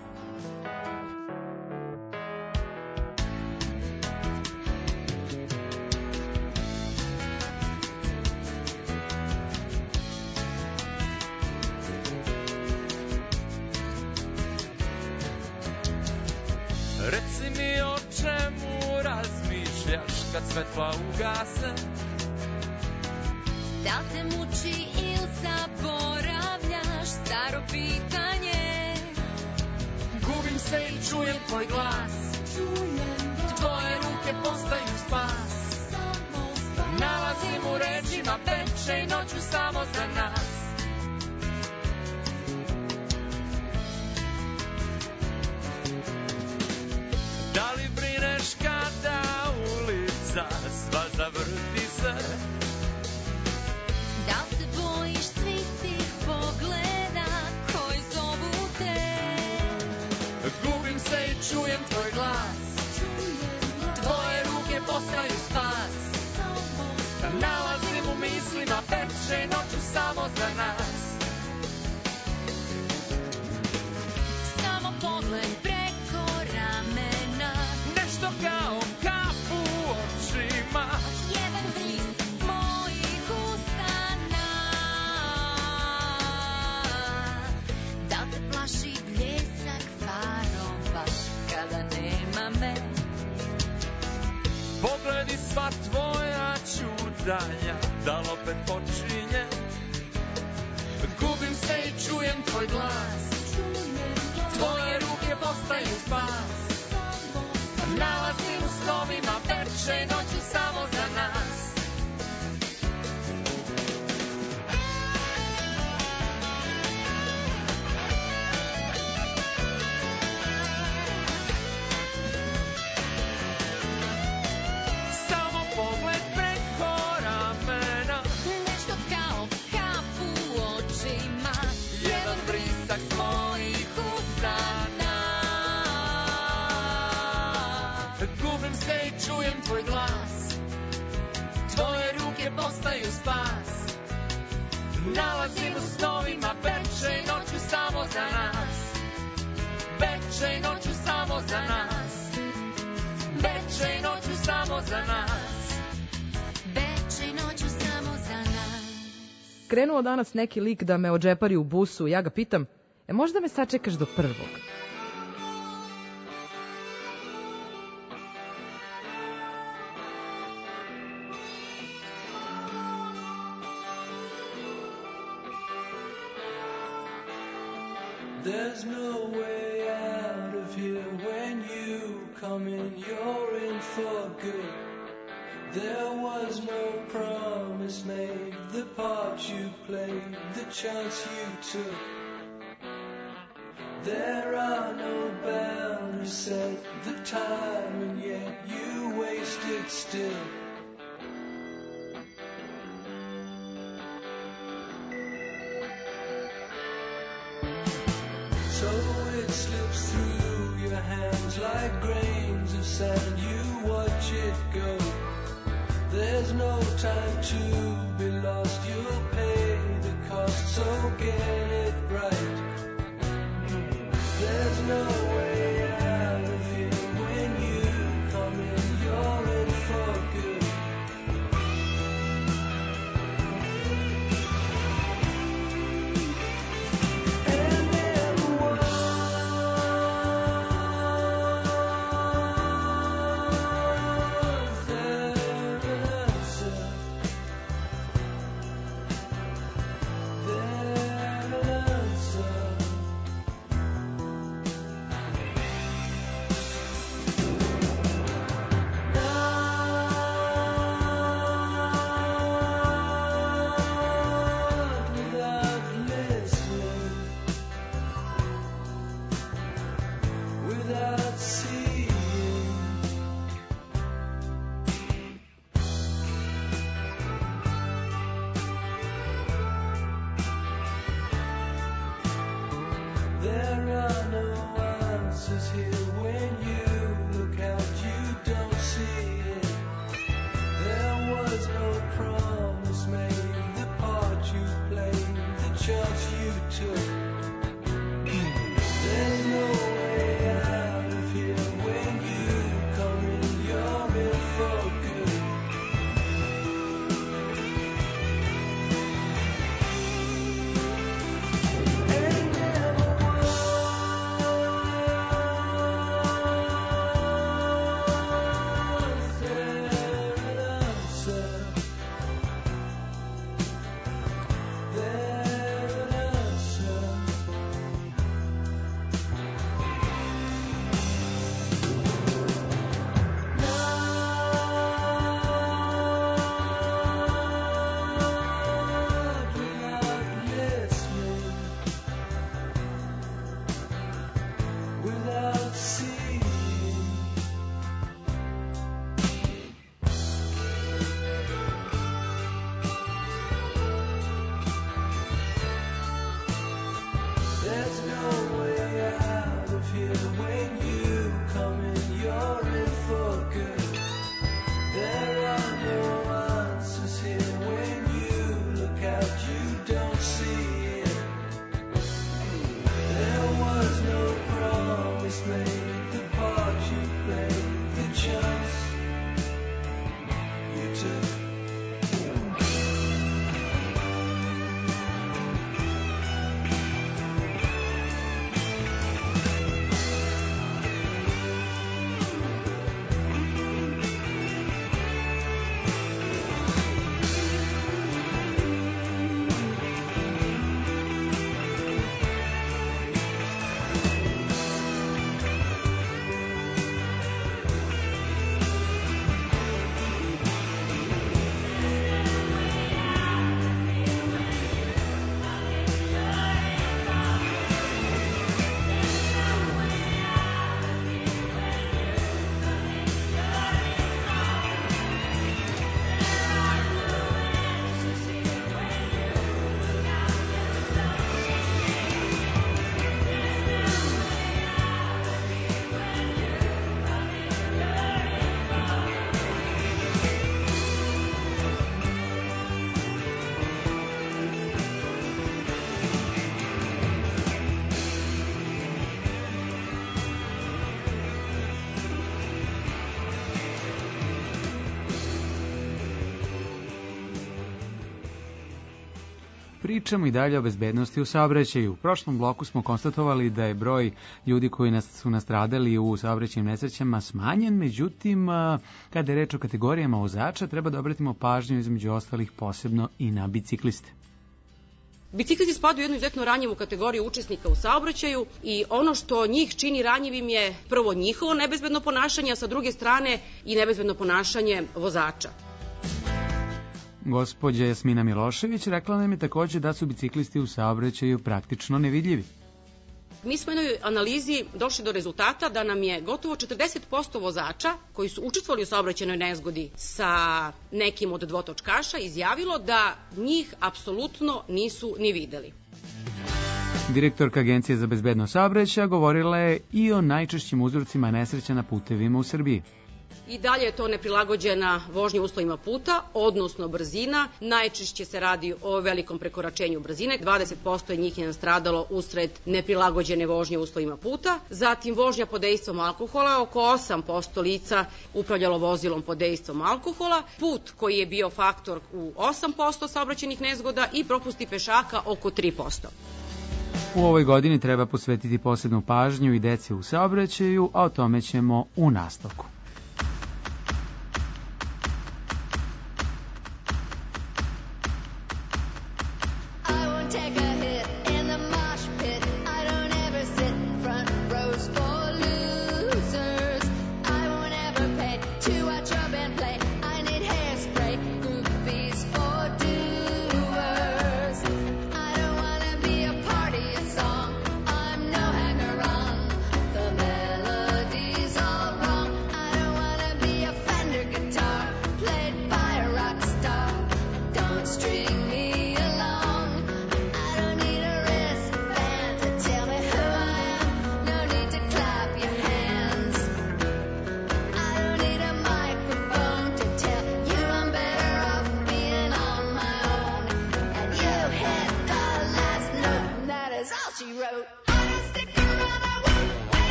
Reci mi o čemu razmišljaš kad svetla ugase. Da li te muči ili zaboravljaš staro pitanje? Gubim se i čujem tvoj glas. Tvoje ruke postaju spas. Nalazim u rečima veče i noću samo za nas. Da li brineš kada ulica sva zavrti se? Da li se bojiš svih tih pogleda koji zovu te? Gubim se i čujem tvoj glas. Tvoje ruke postaju spas. Nalazim u mislima veče i noću samo za nas. Samo pogled preko ramena, nešto kao kapu u očima. jedan bris mojih usana. Da li te plaši bljesak farova kada nema me? Pogledi sva tvoja čudanja, da li opet počinje? Gubim se i čujem tvoj glas. Tvoje ruke postaju spas. Nalazim u snovima veče i noću samo za nas. Samo pogled preko ramena, Nešto kao kapu u očima, jedan brisak mojih usana. Gubim se i čujem tvoj glas. Tvoje ruke postaju spas. Nalazim u snovima veče i noću samo za nas. Veče i noću samo za nas. Veče i noću samo za nas. veče i noću samo za nas. Krenuo danas neki lik da me odžepari u busu, ja ga pitam, e možda me sačekaš do prvog? There's no way out of here when you come in, you're in for good. There was no promise made, the part you played, the chance you took. There are no boundaries set, the time, and yet you wasted still. So it slips through your hands like grains of sand. You watch it go. There's no time to be lost. You'll pay the cost, so get it right. There's no way answers here. When you look out, you don't see it. There was no promise made. The part you played, the chance you took. There's no way out of here. When you come in, you're in for good. And never was there an answer. There an answer. Not without listening, without seeing. There's no way out of here. When you come in, you're in for good. There are no answers here. When you look out, you don't see it. There was no promise made. The part you played, the chance you took. Pričamo i dalje o bezbednosti u saobraćaju. U prošlom bloku smo konstatovali da je broj ljudi koji nas, su nastradali u saobraćajnim nesrećama smanjen, međutim, kada je reč o kategorijama vozača, treba da obratimo pažnju između ostalih posebno i na bicikliste. Biciklisti spadaju u jednu izuzetno ranjivu kategoriju učesnika u saobraćaju i ono što njih čini ranjivim je prvo njihovo nebezbedno ponašanje, a sa druge strane i nebezbedno ponašanje vozača. Gospođa Jasmina Milošević rekla nam je takođe da su biciklisti u saobraćaju praktično nevidljivi. Mi smo u jednoj analizi došli do rezultata da nam je gotovo četrdeset posto vozača koji su učestvovali u saobraćajnoj nezgodi sa nekim od dvotočkaša izjavilo da njih apsolutno nisu ni videli. Direktorka Agencije za bezbednost saobraćaja govorila je i o najčešćim uzrocima nesreća na putevima u Srbiji. I dalje je to neprilagođena vožnja uslovima puta, odnosno brzina. Najčešće se radi o velikom prekoračenju brzine. dvadeset posto njih je nastradalo usred neprilagođene vožnje uslovima puta. Zatim vožnja pod dejstvom alkohola. Oko osam posto lica upravljalo vozilom pod dejstvom alkohola. Put koji je bio faktor u osam posto saobraćajnih nezgoda i propusti pešaka oko tri posto. U ovoj godini treba posvetiti posebnu pažnju i deci u saobraćaju, a o tome ćemo u nastavku. I'm no hanger on. The melody's all wrong. I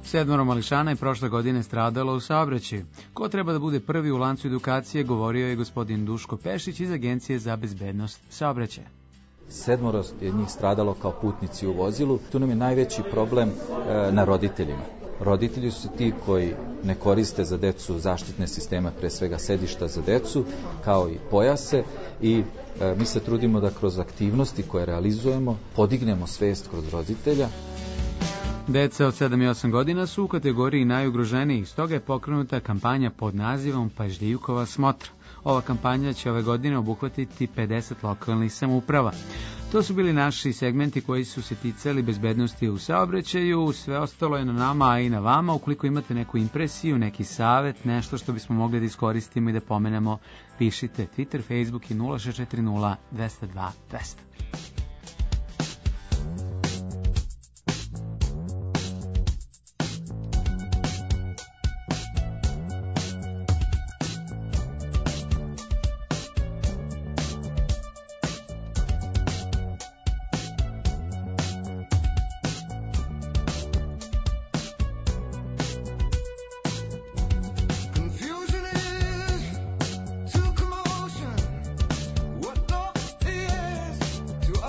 Sedmoro mališana je prošle godine stradalo u saobraćaju. Ko treba da bude prvi u lancu edukacije, govorio je gospodin Duško Pešić iz Agencije za bezbednost saobraćaja. Sedmoro je njih stradalo kao putnici u vozilu. Tu nam je najveći problem e, na roditeljima. Roditelji su ti koji ne koriste za decu zaštitne sisteme, pre svega sedišta za decu, kao i pojase, i e, mi se trudimo da kroz aktivnosti koje realizujemo podignemo svest kroz roditelja. Deca od sedam i osam godina su u kategoriji najugroženijih, stoga je pokrenuta kampanja pod nazivom Pažljivkova smotra. Ova kampanja će ove godine obuhvatiti pedeset lokalnih samouprava. To su bili naši segmenti koji su se ticali bezbednosti u saobraćaju. Sve ostalo je na nama, a i na vama. Ukoliko imate neku impresiju, neki savet, nešto što bismo mogli da iskoristimo i da pomenemo, pišite Twitter, Facebook i nula šest četiri nula dva zero dva dva zero. Confusion is to commotion what love is to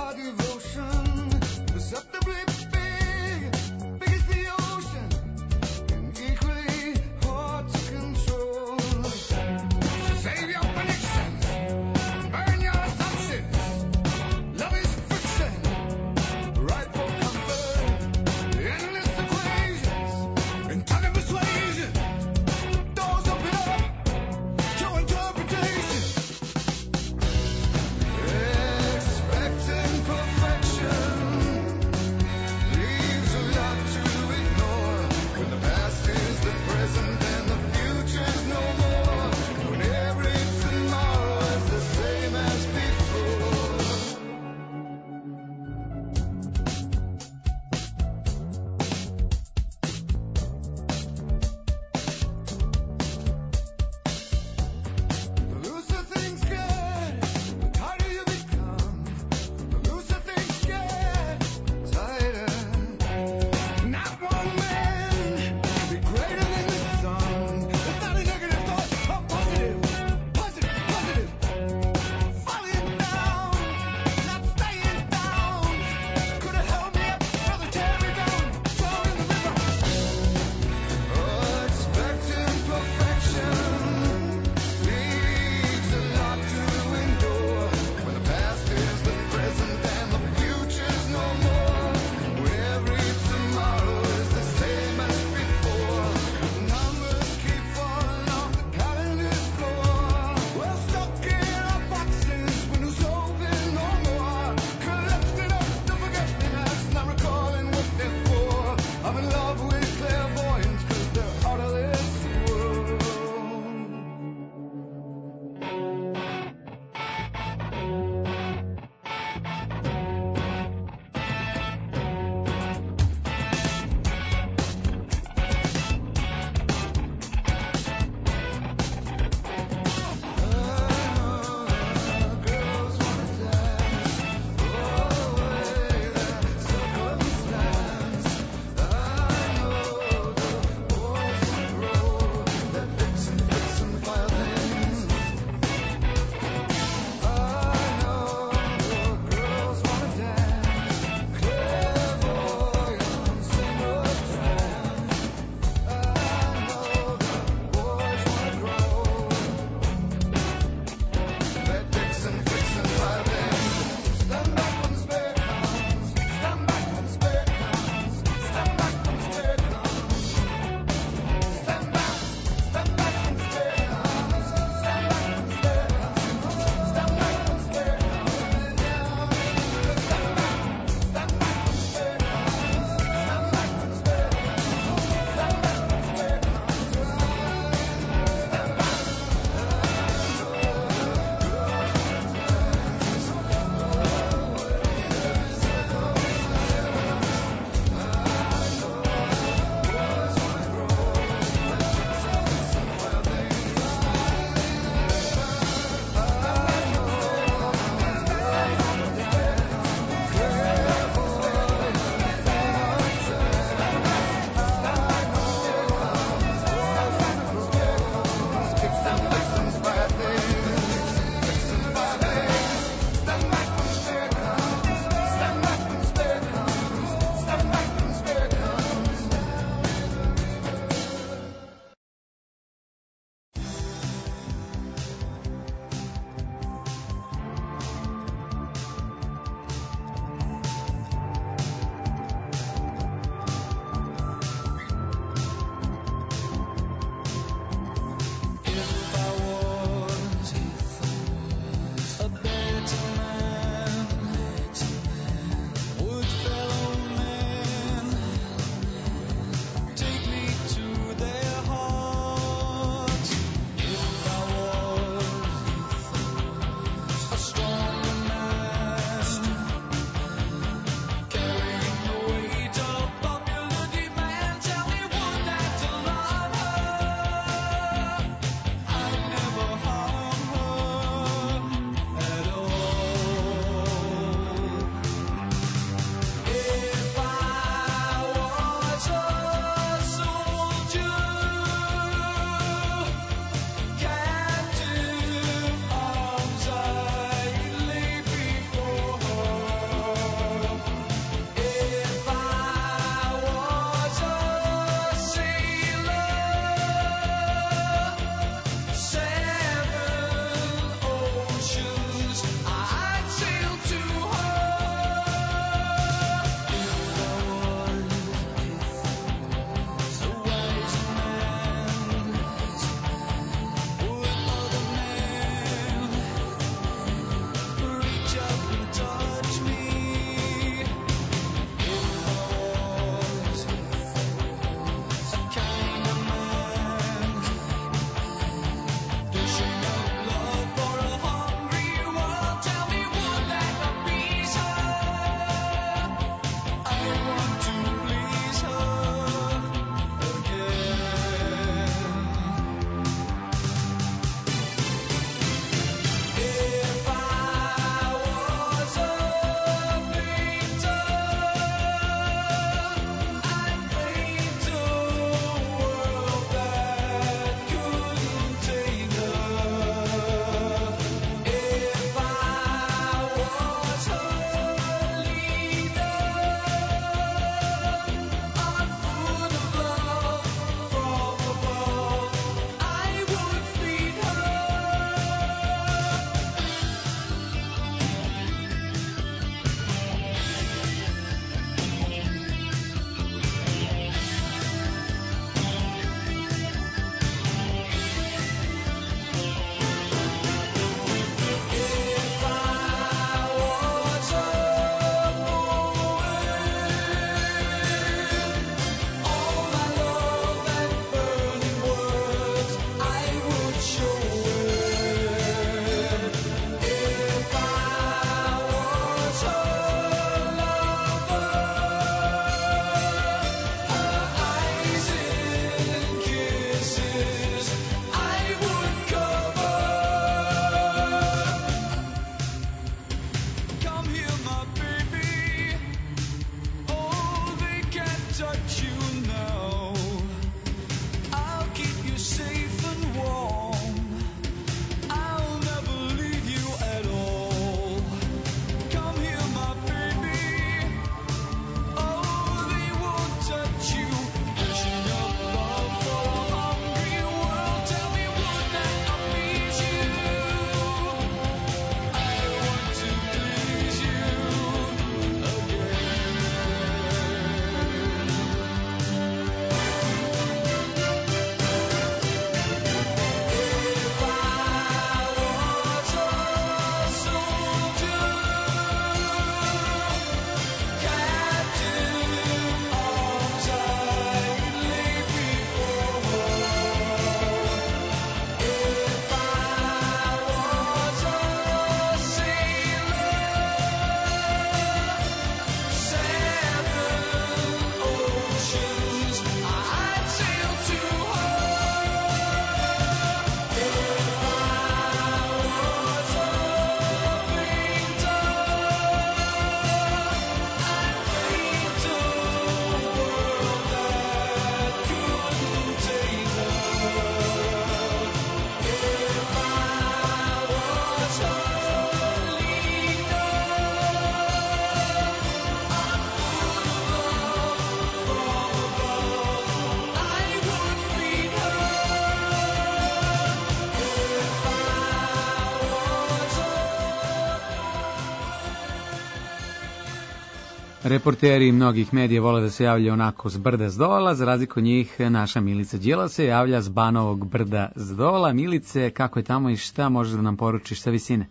Reporteri mnogih medija vole da se javljaju onako s brda s dola, za razliku od njih naša Milica Đela se javlja s Banovog brda s dola. Milice, kako je tamo i šta možeš da nam poručiš sa visine?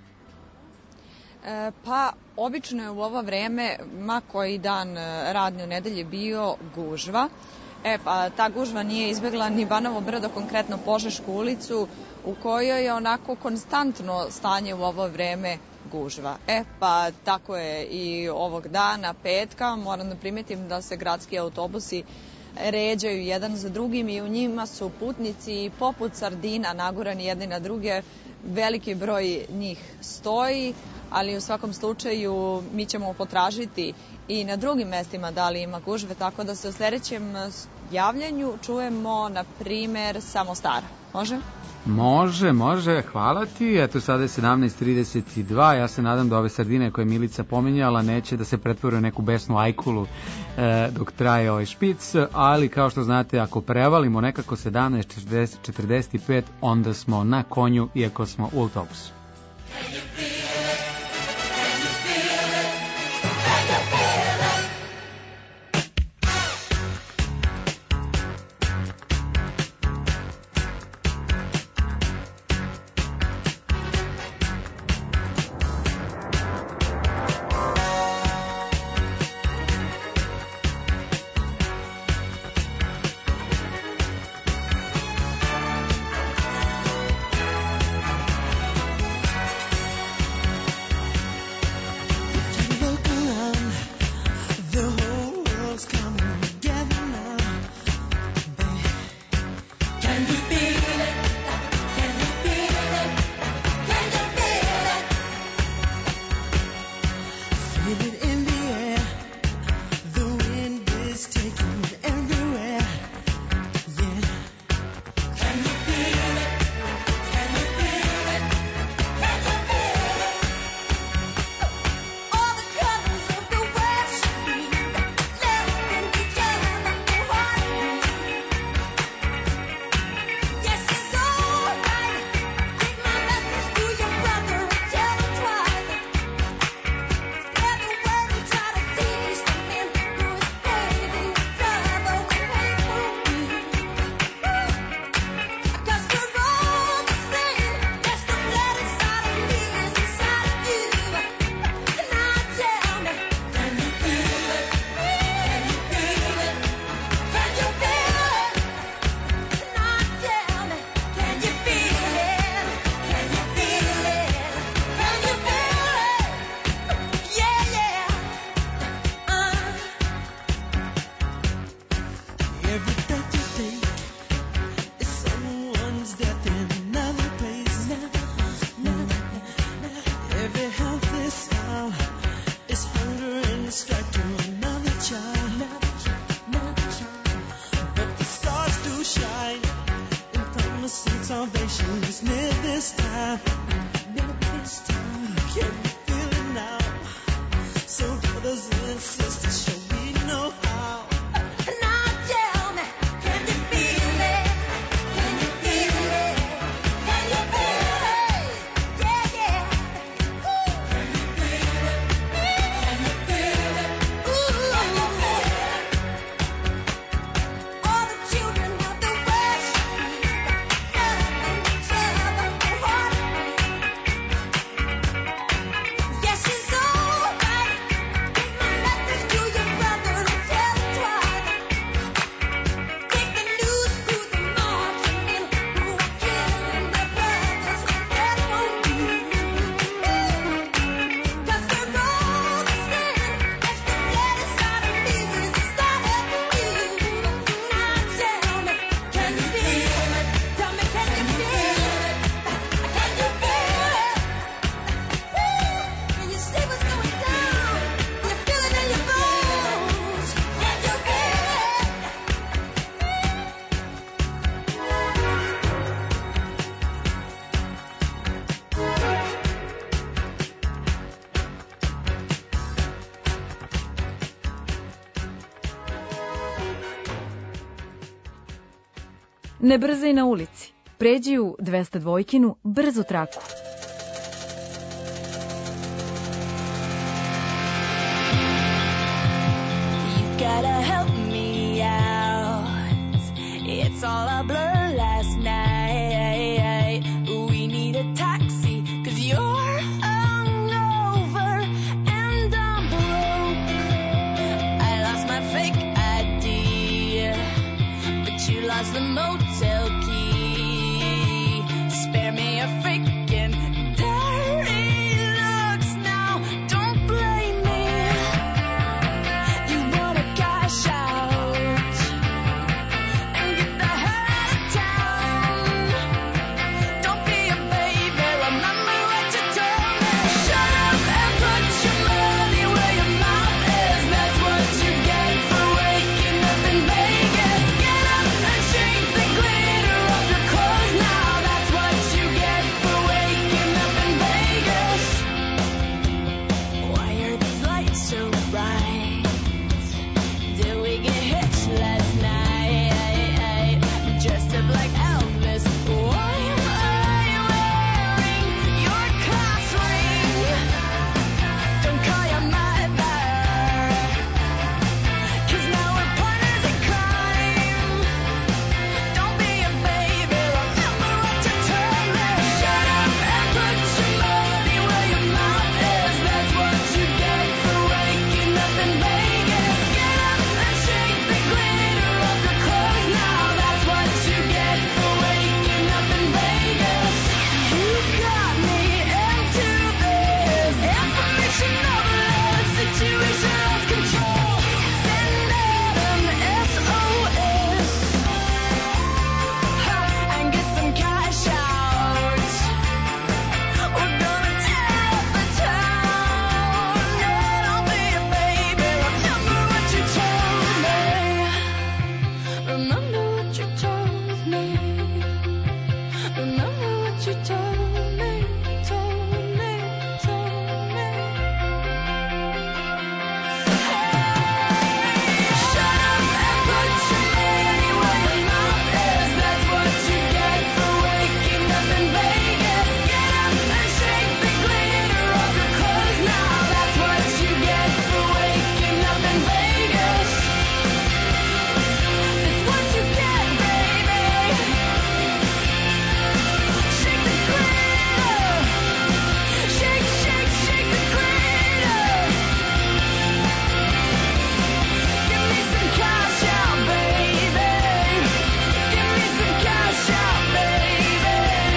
E, pa, obično je u ovo vreme, ma koji dan e, radne u nedelje bio gužva. E, pa ta gužva nije izbjegla ni Banovo brdo, konkretno Požešku ulicu, u kojoj je onako konstantno stanje u ovo vreme gužva. E, pa tako je i ovog dana, petka, moram da primetim da se gradski autobusi ređaju jedan za drugim i u njima su putnici poput sardina nagurani jedni na druge, veliki broj njih stoji, ali u svakom slučaju mi ćemo potražiti i na drugim mestima da li ima gužve, tako da se u sledećem javljanju čujemo, na primer, samo Stara. Može? Može, može, hvala ti. Eto, sada je sedamnaest trideset dva, ja se nadam da ove sardine koje je Milica pominjala neće da se pretvore u neku besnu ajkulu e, dok traje ovaj špic, ali kao što znate, ako prevalimo nekako sedamnaest četrdeset pet, onda smo na konju, iako smo u autobusu. Ne brzaj na ulici. Pređi u dvesta dvojkinu brzu traku. lost the motel key. Spare me a freaking dirty looks now. Don't blame me. You wanna cash out and get the hell out of town. Don't be a baby. Remember what you told me. Shut up and put your money where your mouth is. That's what you get for waking up in Vegas. Get up and shake the glitter off your clothes now. That's what you get for waking up in Vegas. Why are these lights so bright? Did we get hitched last night? Dressed up like Elvis. Why am I wearing your class ring? Don't call your mother, 'cause now we're partners in crime. Don't be a baby, remember what you told me. Shut up and put your money where your mouth is. That's what you get for waking up in Vegas. Get up and shake the glitter off your clothes now. That's what you get for waking up in Vegas. You got me into this information overload situation, lost control. Send out an S O S and get some cash out. We're gonna tear up the town. Yeah, don't be a baby. Remember what you told me. Remember what you told me. Remember what you told me. Told me. Told me. Shut up and put your money where your mouth is. That's what you get for waking up in Vegas. Get up and shake the glitter off your clothes now. That's what you get for waking up in Vegas. That's what you get, baby. Shake the glitter. Shake, shake, shake the glitter. Give me some cash out, baby. Give me some cash out, baby.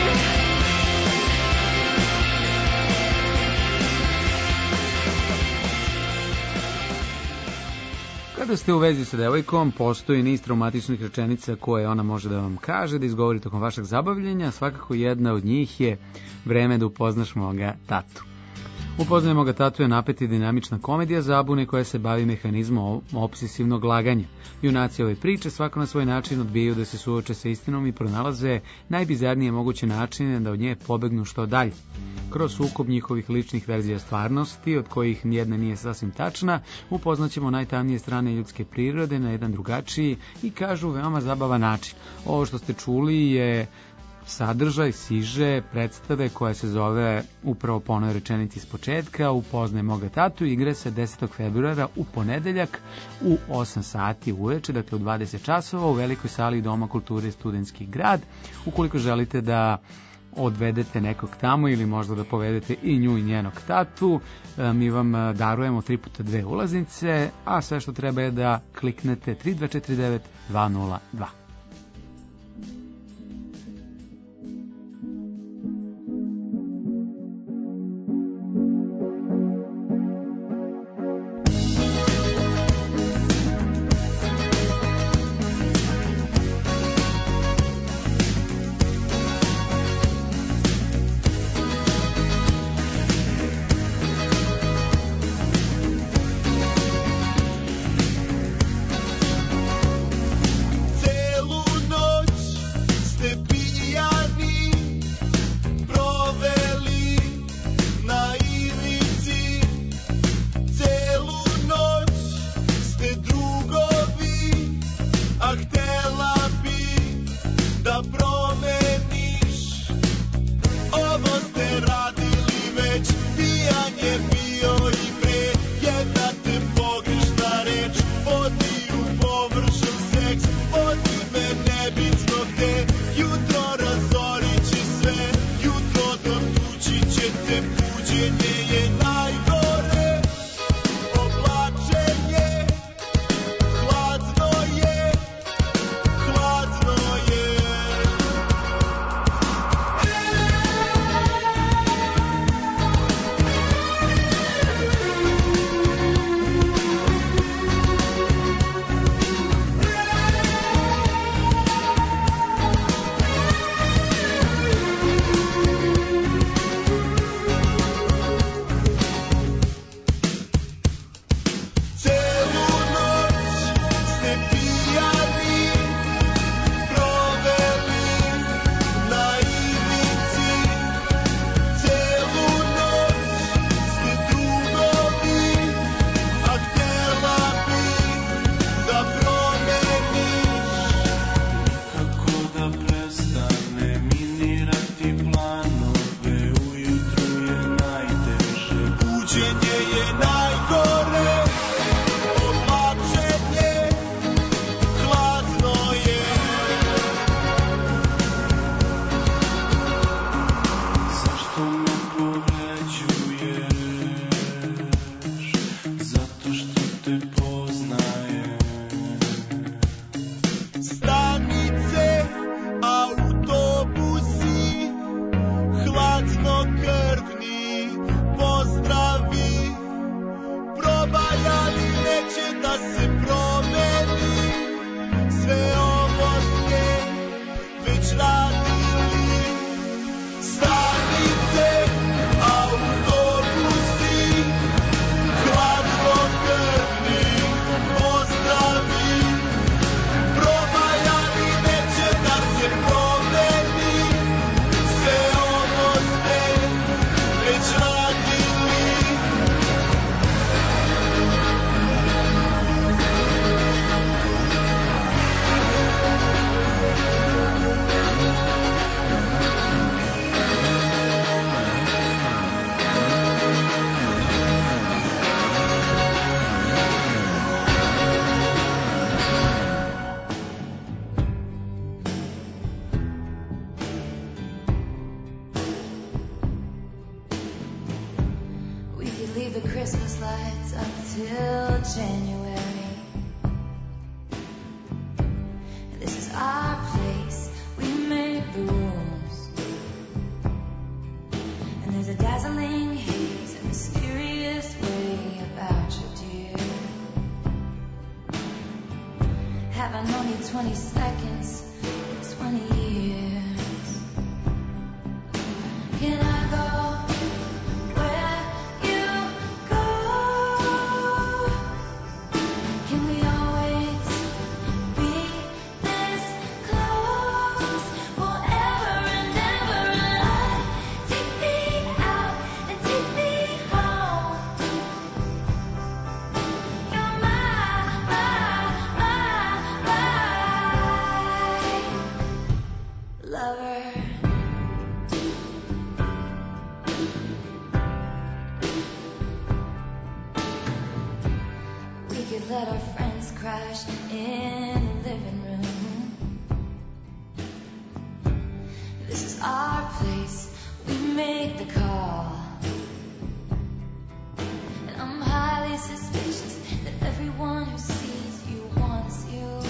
Kada ste u vezi sa devojkom, postoji niz traumatičnih rečenica koje ona može da vam kaže, da izgovori tokom vašeg zabavljenja. Svakako jedna od njih je vreme da upoznaš moga tatu. Upoznaj moga tatu je napeta i dinamična komedija zabune koja se bavi mehanizmom obsesivnog laganja. Junaci ove priče svako na svoj način odbijaju da se suoče sa istinom i pronalaze najbizarnije moguće načine da od nje pobegnu što dalje. Kroz sukob njihovih ličnih verzija stvarnosti, od kojih nijedna nije sasvim tačna, upoznaćemo najtamnije strane ljudske prirode na jedan drugačiji i kažu veoma zabavan način. Ovo što ste čuli je sadržaj siže predstave koja se zove upravo po onoj rečenici s početka Upoznaj moga tatu. Igre se desetog februara u ponedeljak u osam sati uveče, dakle u dvadeset časova u velikoj sali Doma kulture Studentski grad. Ukoliko želite da odvedete nekog tamo ili možda da povedete i nju i njenog tatu, mi vam darujemo tri puta dve ulaznice, a sve što treba je da kliknete tri dva četiri devet dva nula dva. Tell te poznajem. Stanice, autobusi, hladnokrvni pozdravi, probaj ali neće da se promeni, sve ovo ste već radili. Stanice, autobusi, hladnokrvni pozdravi, probaj ali neće da se promeni, sve ovo ste već radili. We could leave the Christmas lights up till January. This is our place, we make the rules. And there's a dazzling haze, a mysterious way about you, dear. Have I known you twenty seconds, twenty years? Can I go where you go? Can we always be this close forever and ever? And take me out and take me home. You're my, my, my, my lover. We could let our friends crash in the living room. This is our place, we make the call. And I'm highly suspicious that everyone who sees you wants you.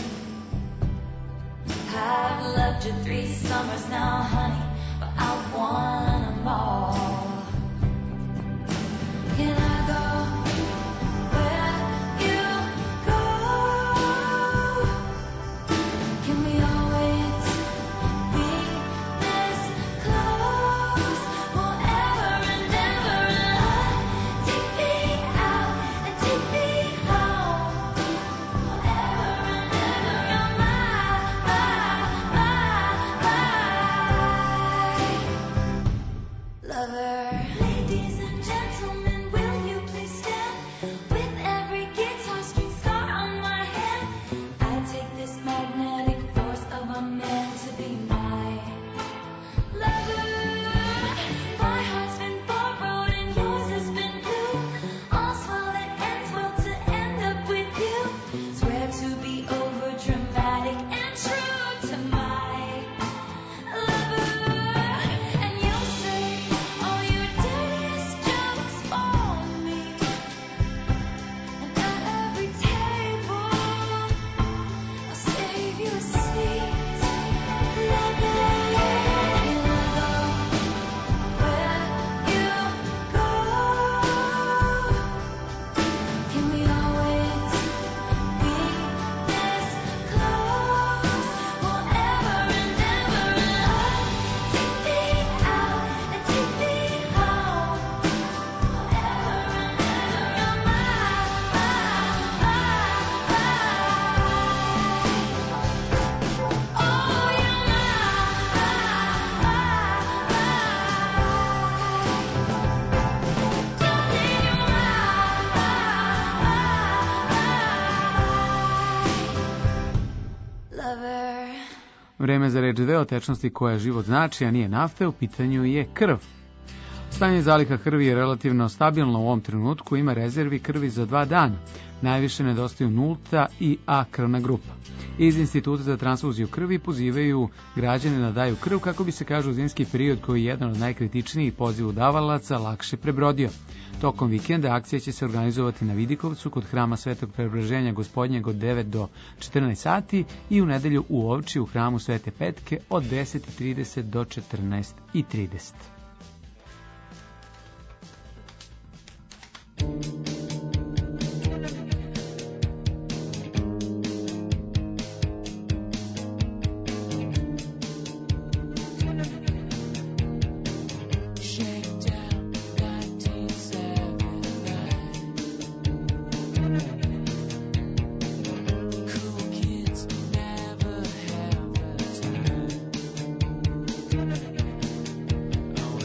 I've loved you three summers now, honey, but I want them all. Can I go where you go? Can we always be this close forever and ever? And take me out and take me home forever and ever. You're my, my, my, my lover. Ladies and gentlemen, will you please stand? With every guitar string scar on my hand, I take this magnetic force of a man to be my lover. My heart's been borrowed and yours has been blue. All's well that ends well to end up with you. Swear to be over dramatic and true to my lover. And you'll say all your dirtiest jokes for me. And at every table, I'll save you a seat. Lover, can I go where you go? Can we always be this close forever and ever? Take me out and take me home forever and ever. You're my, my, my. Oh, you're my, lover. Vreme za reč dve o tečnosti koja život znači, a nije nafte, u pitanju je krv. Stanje zaliha krvi je relativno stabilno u ovom trenutku, ima rezervi krvi za dva dana. Najviše nedostaju nulta i A krvna grupa. Iz Instituta za transfuziju krvi pozivaju građane da daju krv kako bi se, kažu, zimski period, koji je jedan od najkritičnijih pozivu davalaca, lakše prebrodio. Tokom vikenda akcija će se organizovati na Vidikovcu kod Hrama Svetog Preobraženja Gospodnjeg od devet do četrnaest sati i u nedelju u Ovči u Hramu Svete Petke od deset i trideset do četrnaest i trideset. I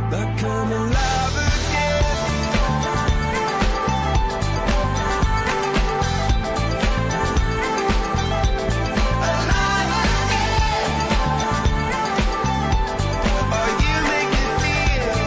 I come alive again. Alive again. Oh, you make me feel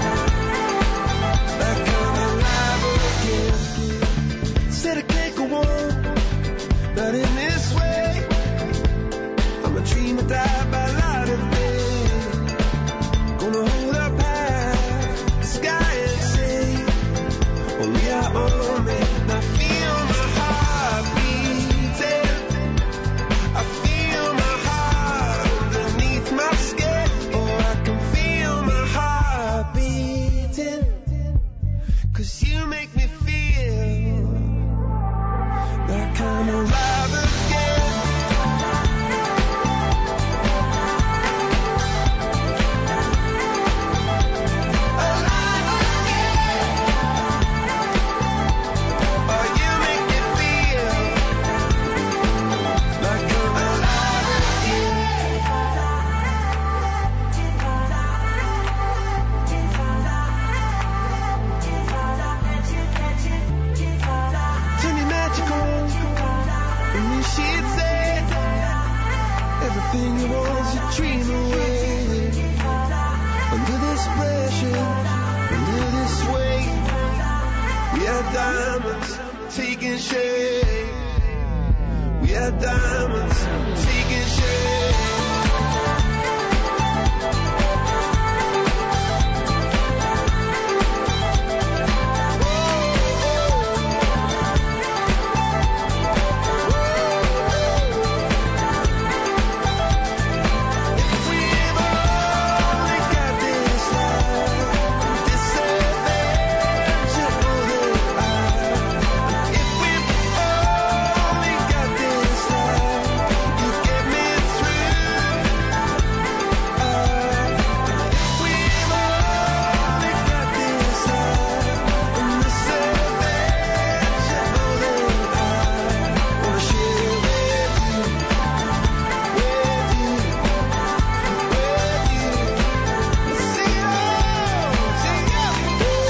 like I'm alive again. Said I can't go on, not in this way. I'm a dream that died by light of day. Gonna hold up high the sky and say, oh, we are all meant. I feel my heart beating. I feel my heart underneath my skin. Oh, I can feel my heart beating. 'Cause you make me feel like I'm alive again. Alive again. Oh, you make me feel like I'm alive again. Turn me magical, and you she'd say everything you want is a dream away. Under this pressure, under this weight, we are diamonds taking shape. We are diamonds taking shape. We've only got this life, this adventure for the eye. If we've only got this life, you get me through. If we've only got this life, and this adventure for the eye, wanna share it with you, with you. With you, sing it out, sing it out.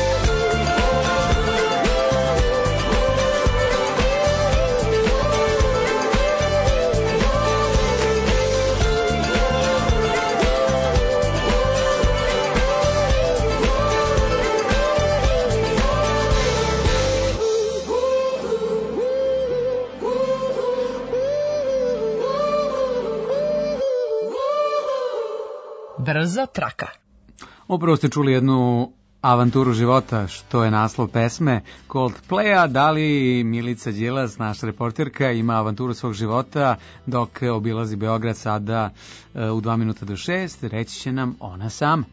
Brza traka. Upravo ste čuli jednu avanturu života, što je naslov pesme Coldplaya. Da li Milica Đilas, naša reporterka, ima avanturu svog života dok obilazi Beograd sada e, u dva minuta do šest? Reći će nam ona sama.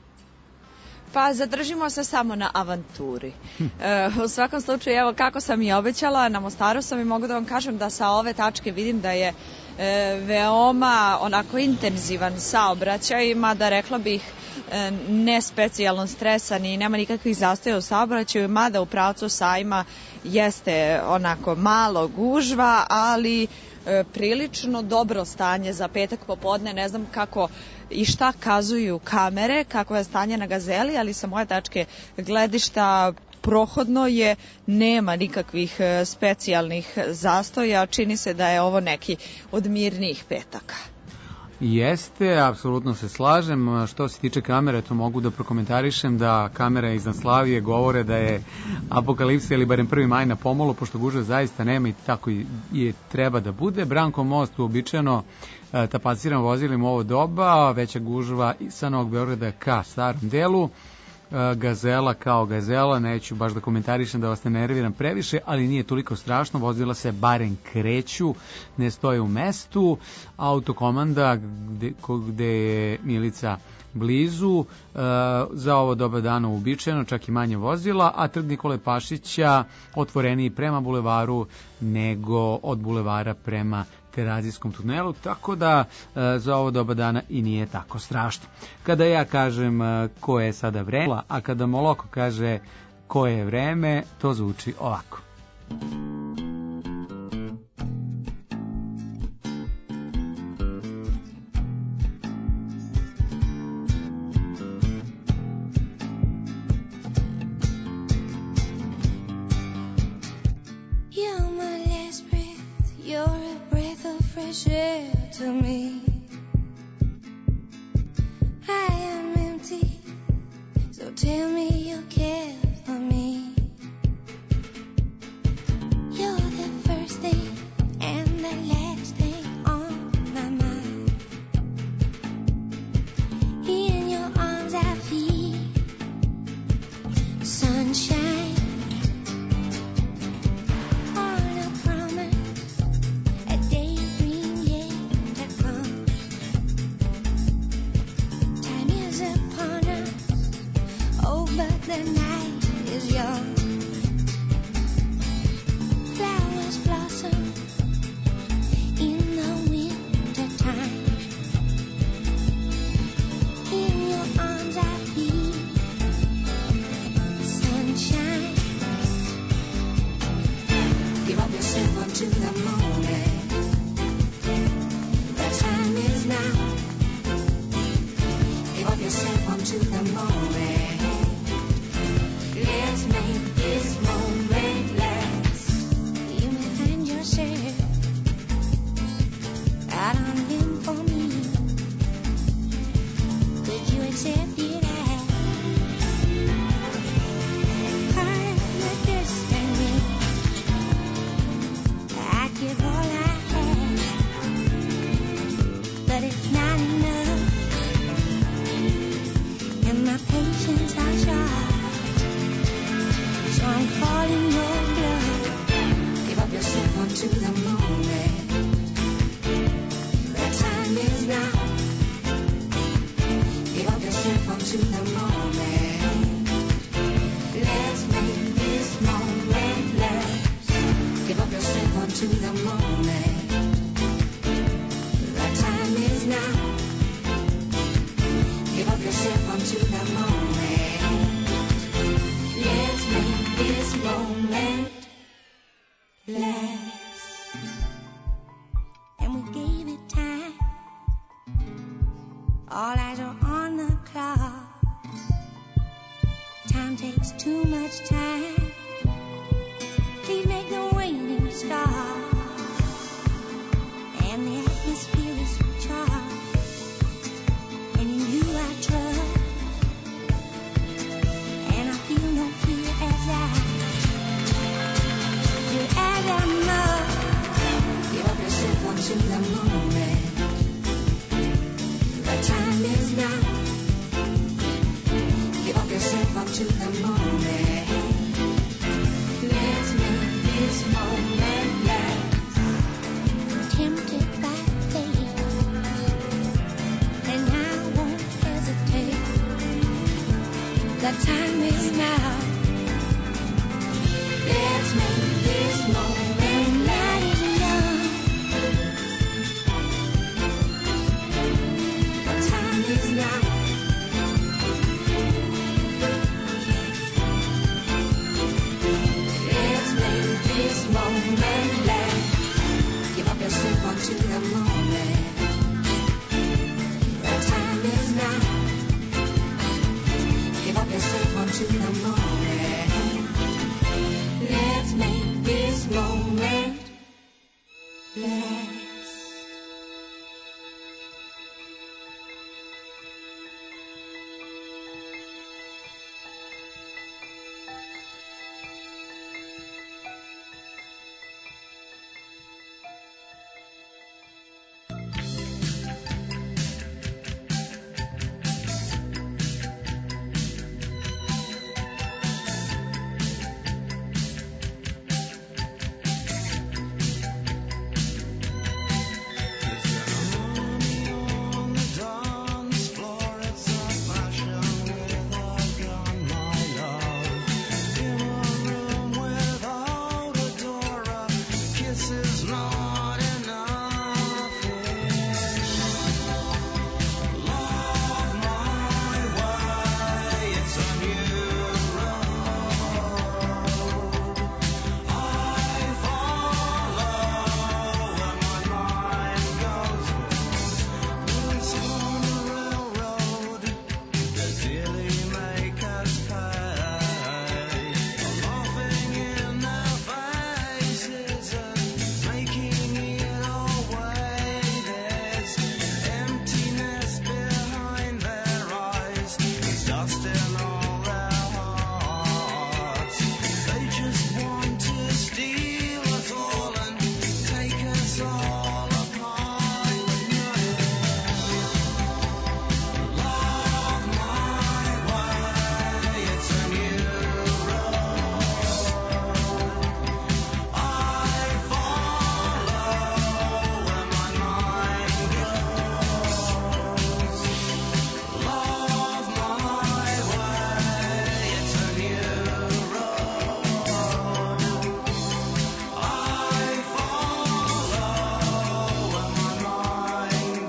Pa zadržimo se samo na avanturi. E, u svakom slučaju, evo kako sam i obećala, na Mostaru sam i mogu da vam kažem da sa ove tačke vidim da je e, veoma onako intenzivan saobraćaj, mada rekla bih e, ne specijalno stresan i nema nikakvih zastoja u saobraćaju, mada u pravcu Sajma jeste onako malo gužva, ali e, prilično dobro stanje za petak popodne. Ne znam kako i šta kazuju kamere, kako je stanje na Gazeli, ali sa moje tačke gledišta prohodno je, nema nikakvih e, specijalnih zastoja, čini se da je ovo neki od mirnijih petaka. Jeste, apsolutno se slažem. Što se tiče kamere, to mogu da prokomentarišem da kamere iznad Slavije govore da je apokalipsa ili barem prvi maj na pomolu, pošto gužve zaista nema i tako i je treba da bude. Branko most uobičajeno e, tapaciran vozilima u ovo doba, veća gužva i sa Novog Beograda ka starom delu. E, Gazela kao Gazela, neću baš da komentarišem da vas ne nerviram previše, ali nije toliko strašno, vozila se barem kreću, ne stoje u mestu. Autokomanda gde, gde je Milica blizu, e, za ovo doba dana uobičajeno, čak i manje vozila, a Trg Nikole Pašića otvoreniji prema bulevaru nego od bulevara prema Terazijskom tunelu, tako da e, za ovo doba dana i nije tako strašno. Kada ja kažem e, koje je sada vreme, a kada Moloko kaže koje je vreme, to zvuči ovako. to me. I am empty, so tell me you care for me. You're the first thing and the last thing on my mind. In your arms I feel sunshine. On a promise, a daydream yet to come. Time is upon us, oh, but the night is young. Flowers blossom in the winter time. In your arms I feel sunshine. Give up yourself unto the moment. The time is now. Give up yourself unto the moment. Let's make this moment last. You may find yourself out on limb for me. Could you accept it as part of your destiny? I'd give all I have, but it's not enough, and my patience are short, so I'm falling your blood. Give up yourself unto the moment. The time is now. Give up yourself unto the moment. Let's make this moment last. Give up yourself unto the moment. The time is now. Give up yourself unto the moment. Let's make this moment last. And we gave it time. All eyes are on the clock. Time takes too much time. Please make the waiting stop. And the atmosphere is charged. And in you I trust. And I feel no fear as I do as I must. Give up yourself unto the moment. The time is now. Give up yourself unto the moment. Let's make this moment last. Tempted by fate, and I won't hesitate. The time is now. Let's make this moment last. The time is now. Let's make this moment last. Give up yourself unto the moment. The time is now. Give up yourself unto the moment. Let's make lost in all their hearts. They just want to steal us all and take us all apart. Love my way, it's a new road. I follow where my mind goes. Love my way, it's a new road. I follow where my mind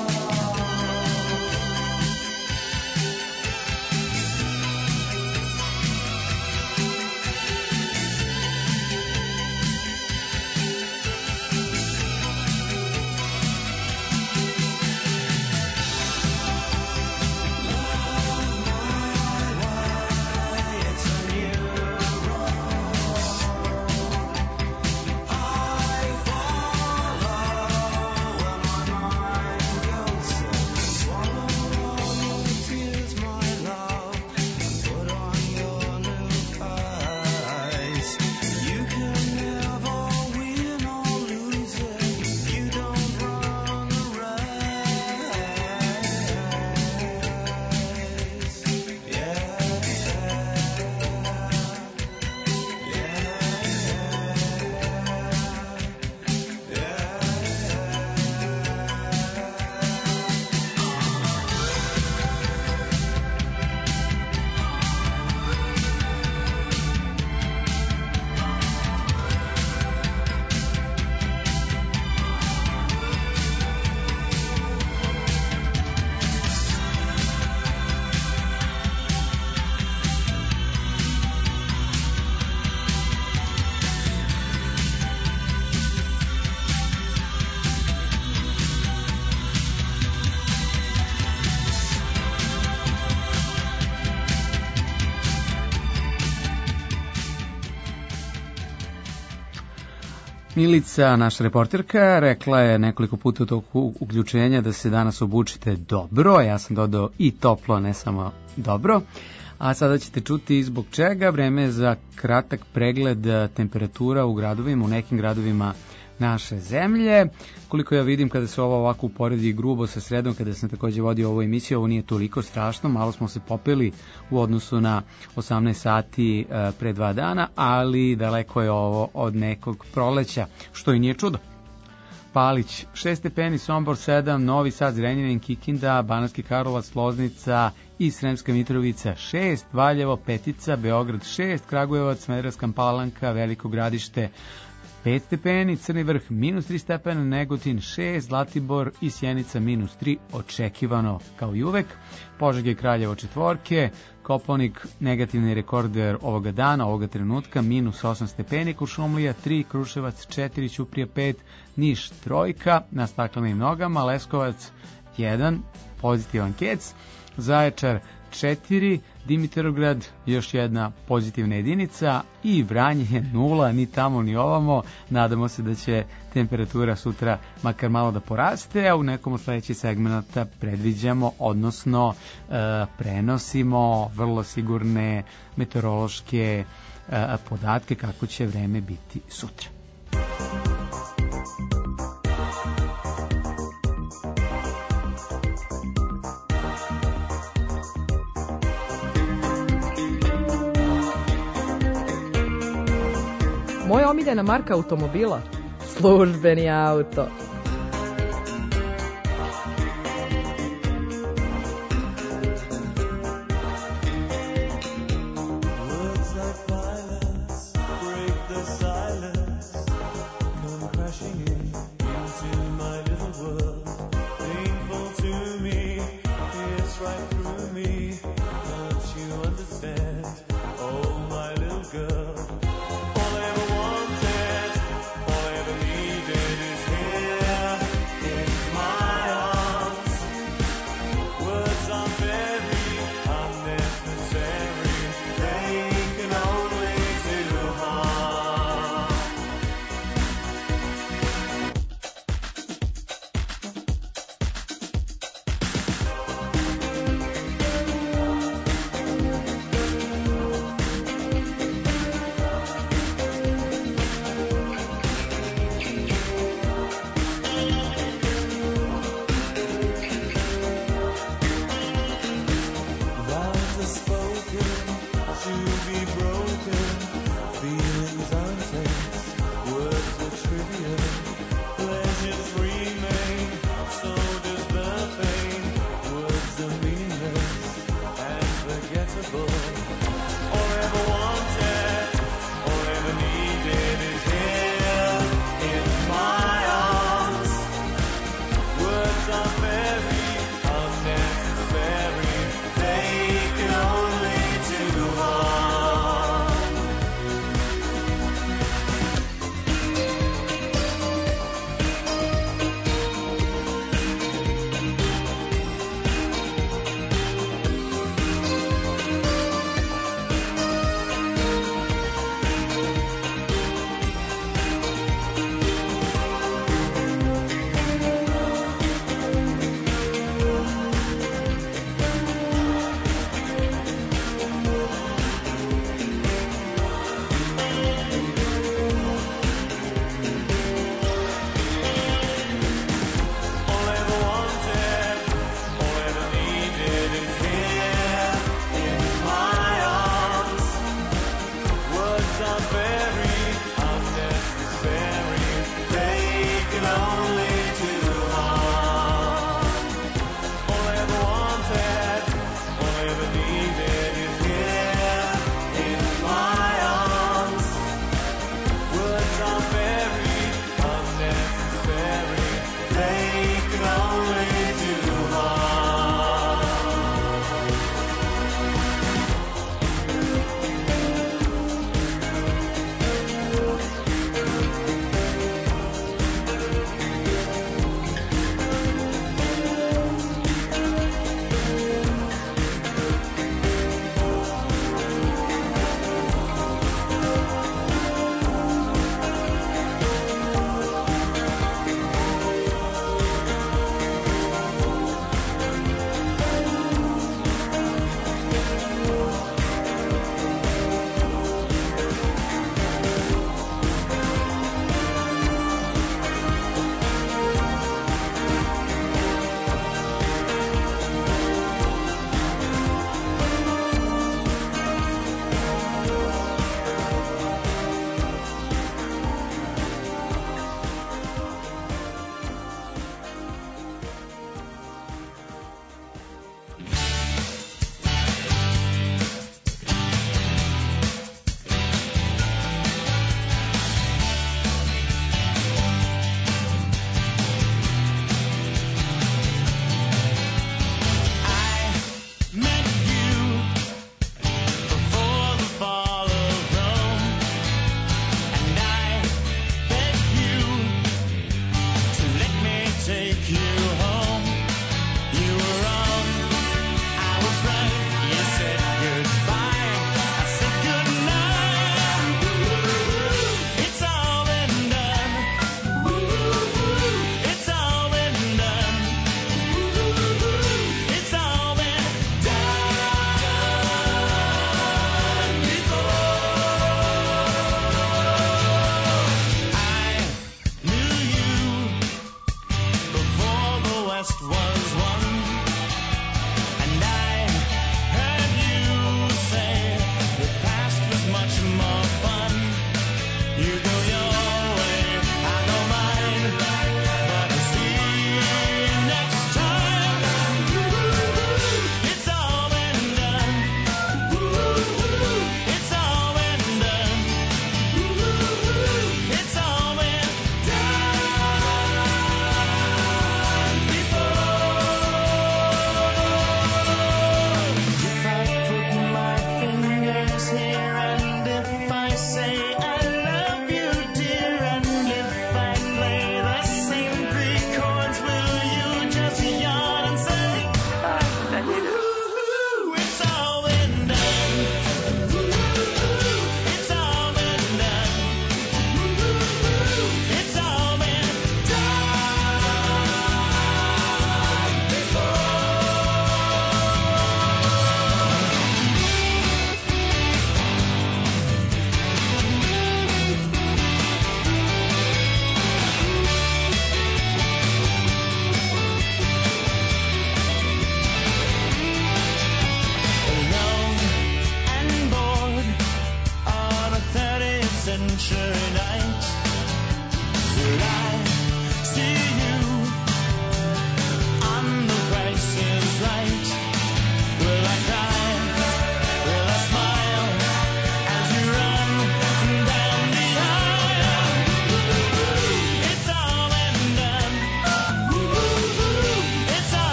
Milica, naša reporterka, rekla je nekoliko puta u toku uključenja da se danas obučite dobro, ja sam dodao i toplo, ne samo dobro. A sada ćete čuti zbog čega. Vreme je za kratak pregled temperatura u gradovima, u nekim gradovima naše zemlje. Koliko ja vidim, kada se ovo ovako uporedi grubo sa sredom, kada sam takođe vodio ovu emisiju, ovo nije toliko strašno, malo smo se popeli u odnosu na osamnaest sati e, pre dva dana, ali daleko je ovo od nekog proleća, što i nije čudo. Palić šest stepeni, Sombor sedam, Novi Sad, Zrenjanin, Kikinda, Banatski Karlovac, Loznica i Sremska Mitrovica šest, Valjevo, Petica, Beograd šest, Kragujevac, Smederevska Palanka, Veliko Gradište pet stepeni, Crni Vrh minus tri stepena, Negotin šest, Zlatibor i Sjenica minus tri, očekivano kao i uvek, Požega i Kraljevo četvorke, Kopaonik negativni rekorder ovoga dana, ovoga trenutka, minus osam stepeni, Kuršumlija tri, Kruševac četiri, Ćuprija pet, Niš trojka na staklenim nogama, Leskovac jedan, pozitivan kec, Zaječar četiri, Dimitrovgrad još jedna pozitivna jedinica i Vranje nula, ni tamo ni ovamo. Nadamo se da će temperatura sutra makar malo da poraste, a u nekom od sledećih segmenta predviđamo, odnosno e, prenosimo vrlo sigurne meteorološke e, podatke kako će vreme biti sutra. Moja omiljena marka automobila? Službeni auto. All I ever wanted, all I ever needed is here. broken to be broken. Feelings are intense, words are trivial. Pleasures remain, so does the pain. Words are meaningless and forgettable. All I ever wanted, all I ever needed is here in my arms. Words are very unnecessary, they can only do harm.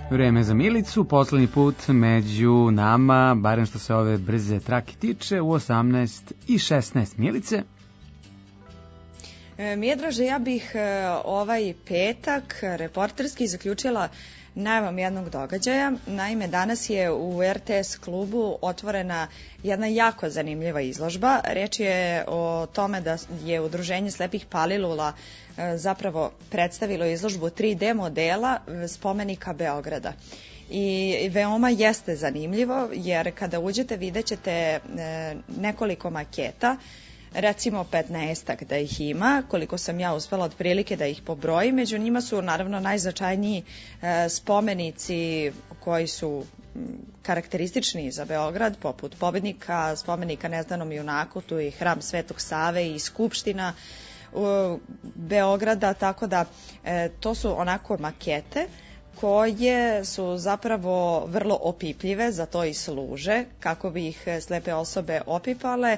Vreme za Milicu, poslednji put među nama, barem što se ove brze trake tiče, u osamnaest i šesnaest. Milice? E, Miodraže, ja bih e, ovaj petak reporterski zaključila najavom jednog događaja. Naime, danas je u R T S klubu otvorena jedna jako zanimljiva izložba. Reč je o tome da je Udruženje slepih Palilula e, zapravo predstavilo izložbu tri D modela spomenika Beograda. I veoma jeste zanimljivo, jer kada uđete vidjet ćete e, nekoliko maketa, recimo petnaestak da ih ima, koliko sam ja uspela otprilike da ih pobrojim. Među njima su naravno najznačajniji e, spomenici koji su karakteristični za Beograd, poput pobednika, spomenika nezdanom junaku, tu je hram Svetog Save i skupština u Beograda, tako da e, to su onako makete koje su zapravo vrlo opipljive, za to i služe, kako bi ih slepe osobe opipale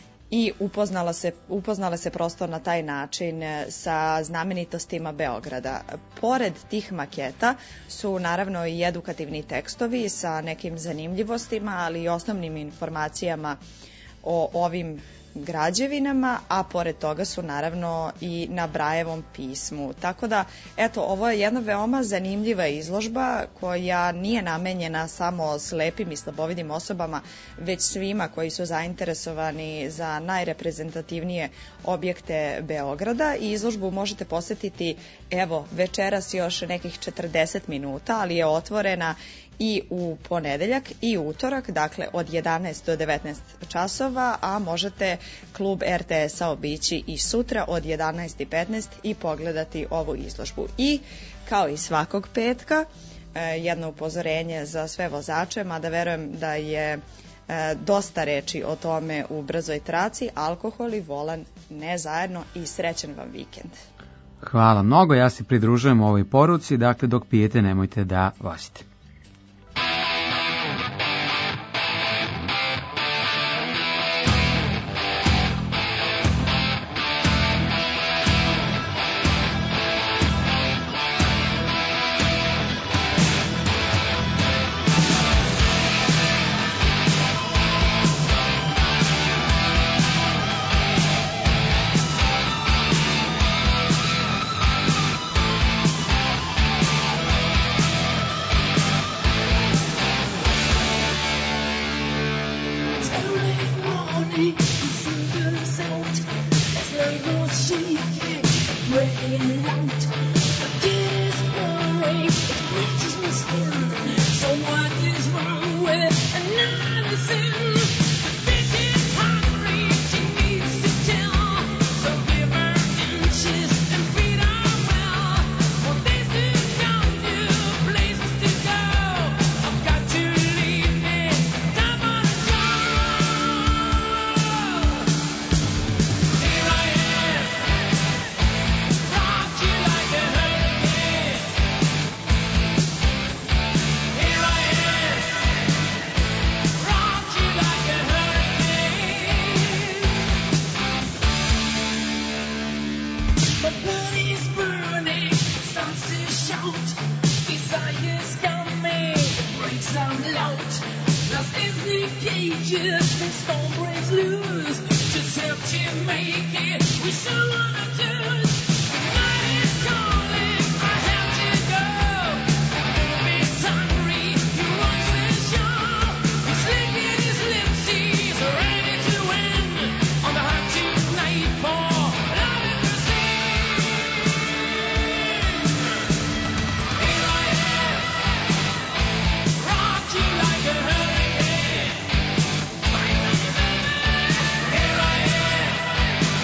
i upoznala se, upoznala se prosto na taj način sa znamenitostima Beograda. Pored tih maketa su naravno i edukativni tekstovi sa nekim zanimljivostima, ali i osnovnim informacijama o ovim građevinama, a pored toga su naravno i na Brajevom pismu. Tako da, eto, ovo je jedna veoma zanimljiva izložba koja nije namenjena samo slepim i slabovidim osobama, već svima koji su zainteresovani za najreprezentativnije objekte Beograda, i izložbu možete posetiti, evo, večeras još nekih četrdeset minuta, ali je otvorena i u ponedeljak i utorak, dakle od jedanaest do devetnaest časova, a možete klub R T S-a obići i sutra od jedanaest i petnaest i pogledati ovu izložbu. I kao i svakog petka, jedno upozorenje za sve vozače, mada verujem da je dosta reči o tome u brzoj traci: alkohol i volan ne zajedno, i srećan vam vikend. Hvala mnogo, ja se pridružujem ovoj poruci, dakle dok pijete nemojte da vozite. Here I am.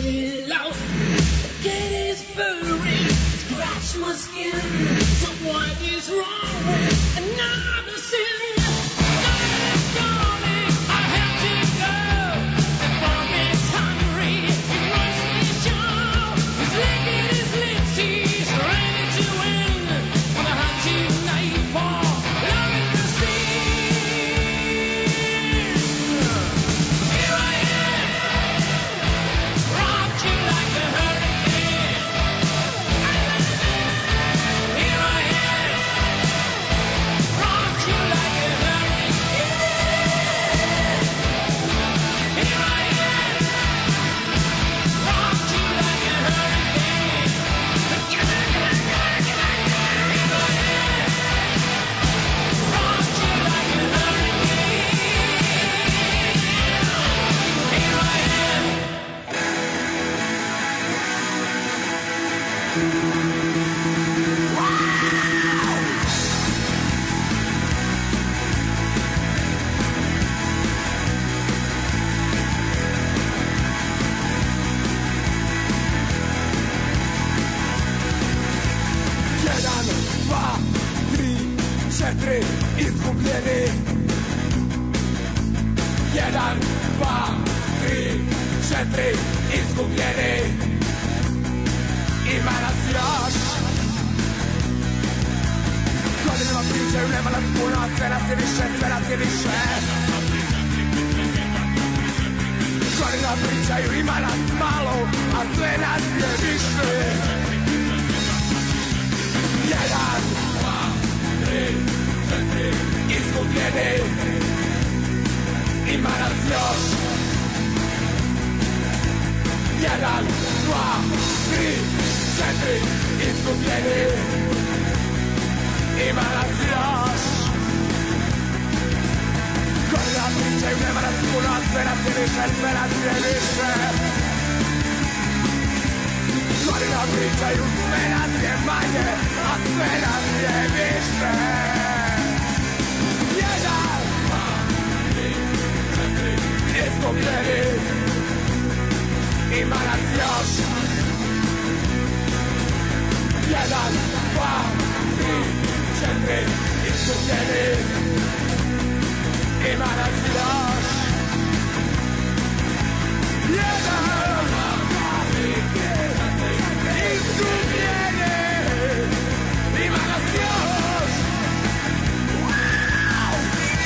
get lost. Get his furry, scratch my skin. So what is wrong with another sin? Darling, I have to go. The bomb is hungry, he wants me job. He's licking his lips, he's ready to win. On a hunting nightfall, loving the sea. Here I am, rocked you like a hurricane. Here I am, rocked you like a hurricane. Here I am, rocked you like a hurricane. Here I am, rocked you like a hurricane. Here I am. Jedan, dva, tri, četiri, izgubljeni. Jedan, dva, tri, četiri, izgubljeni. Ima nas još. Godinama pričaju, nema nas puno, a sve nas je više, sve nas je više. Godinama pričaju, ima nas malo, a sve nas je više. Jedan, dva, tri, četiri, izgubljeni. Ima nas još. Jedan, dva, tri, četiri, izgubljeni. Ima nas još. Godina pričaju, nema nas puno, a sve nas je više, sve nas je više. Godina pričaju, sve nas je manje, a sve nas je više. Jedan, dva, tri, četiri, izgubljeni. Ima nas još. Jedan, dva, tri, četiri, izgubljeni. Ima nas još. Jedan, dva, tri, četiri, izgubljeni. Ima nas još. Wow!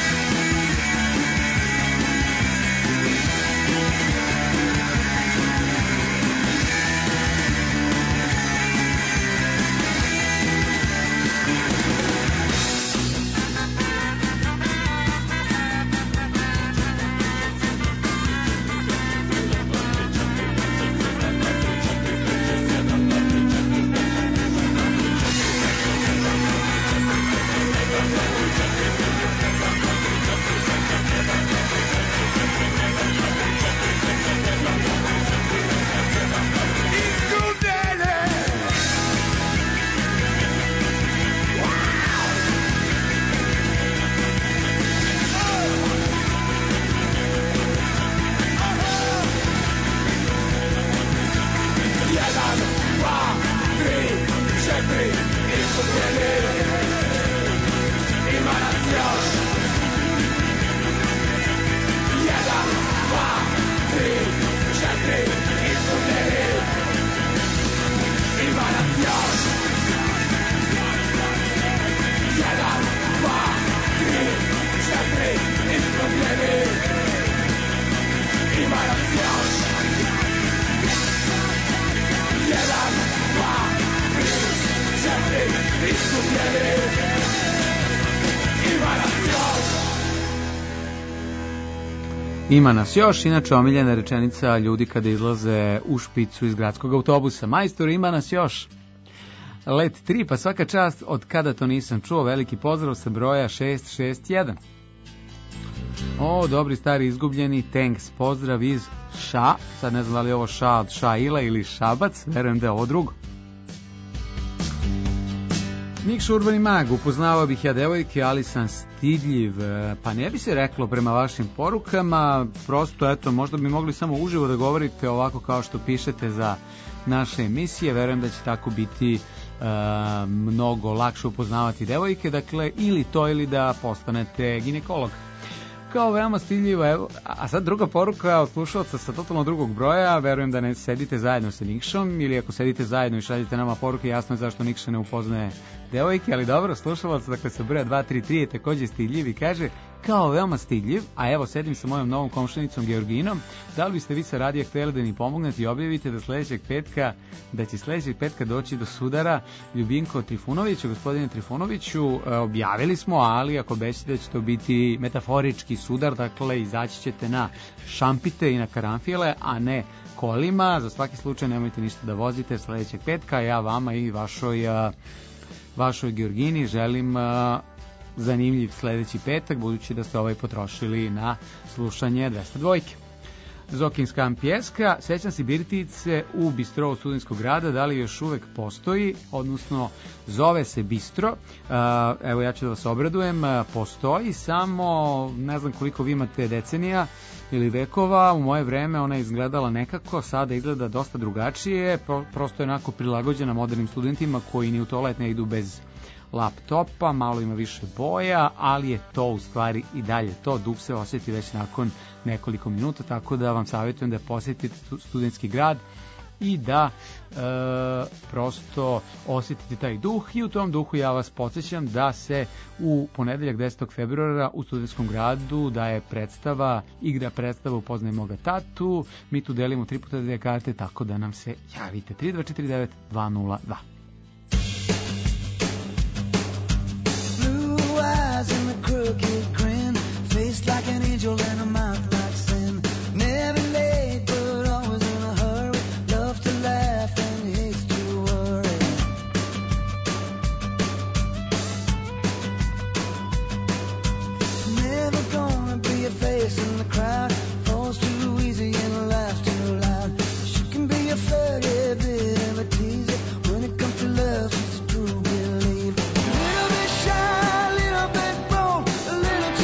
Ima nas još, inače omiljena rečenica ljudi kada izlaze u špicu iz gradskog autobusa. Majstor, ima nas još. Let tri, pa svaka čast, od kada to nisam čuo, veliki pozdrav sa broja šest šest jedan. O, dobri stari izgubljeni, thanks, pozdrav iz Ša, sad ne znam da li je ovo Ša od Šaila ili Šabac, verujem da je ovo drugo. Nikša Urbani mag, upoznavao bih ja devojke, ali sam stidljiv. E, Pa ne bi se reklo prema vašim porukama, prosto eto, možda bi mogli samo uživo da govorite ovako kao što pišete za naše emisije. Verujem da će tako biti e, mnogo lakše upoznavati devojke, dakle ili to ili da postanete ginekolog. Kao veoma stidljivo, evo, a sad druga poruka od slušalca sa totalno drugog broja, verujem da ne sedite zajedno sa Nikšom, ili ako sedite zajedno i šaljite nama poruke, jasno je zašto Nikša ne upoznaje devojke, ali dobro, slušalac, dakle sa broja dva tri tri je takođe stidljiv i kaže, kao veoma stidljiv, a evo sedim sa mojom novom komšinicom Georginom, da li biste vi sa radija htjeli da mi pomognete i objavite da sledećeg petka, da će sledećeg petka doći do sudara Ljubinko Trifunovića, gospodine Trifunoviću, e, objavili smo, ali ako obećate da će to biti metaforički sudar, dakle izaći ćete na šampite i na karanfile, a ne kolima, za svaki slučaj nemojte ništa da vozite sledećeg petka, ja vama i vašoj, a, vašoj Georgini želim a, zanimljiv sledeći petak, budući da ste ovaj potrošili na slušanje dvesta dva. Zokinska ampijeska, sećam se birtice u Bistrovu Studentskog grada, da li još uvek postoji, odnosno zove se Bistro, evo ja ću da vas obradujem, postoji, samo ne znam koliko vi imate decenija ili vekova, u moje vreme ona je izgledala nekako, sada izgleda dosta drugačije, prosto je onako prilagođena modernim studentima koji ni u toalet ne idu bez laptopa, malo ima više boja, ali je to u stvari i dalje to, duh se osjeti već nakon nekoliko minuta, tako da vam savjetujem da posjetite studentski grad i da e, prosto osjetite taj duh, i u tom duhu ja vas podsjećam da se u ponedeljak desetog februara u studentskom gradu daje predstava, igra predstava Upoznaj moga tatu, mi tu delimo tri puta dve karte, tako da nam se javite tri dva četiri devet dva nula dva. Eyes and a crooked grin, face like an angel and a mouth like sin. Never late, but always in a hurry. Love to laugh and hates to worry. Never gonna be a face in the crowd. Falls too easy and laughs too loud. She can be a flirty bit of a teaser. When it comes to love, she's a true believer. A little bit shy, a little bit bold, a little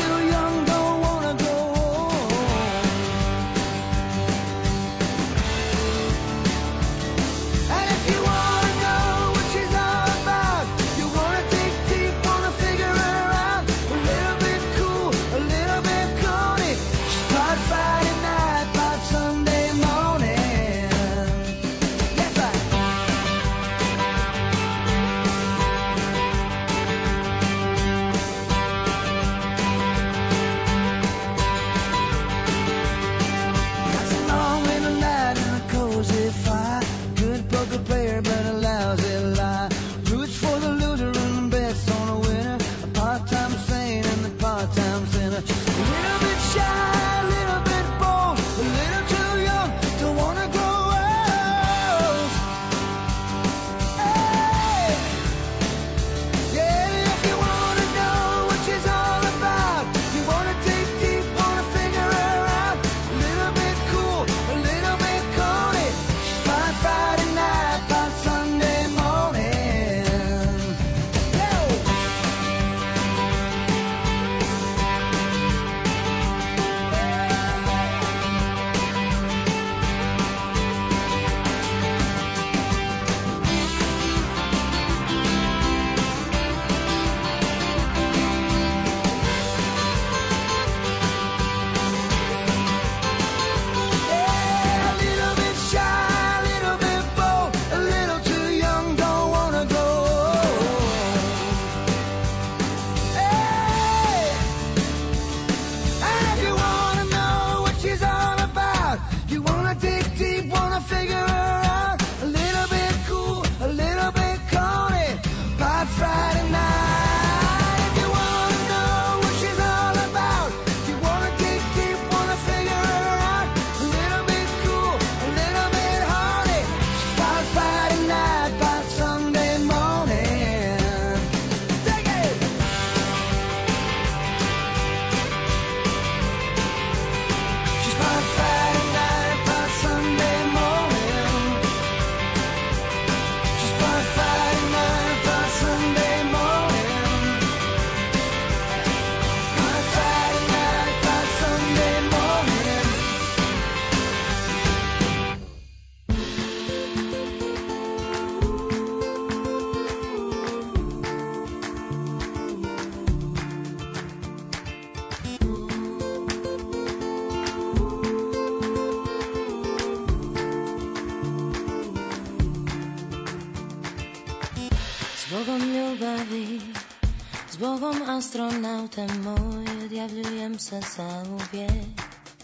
Zbogom ljubavi, zbogom astronaute moj, odjavljujem se za uvijek.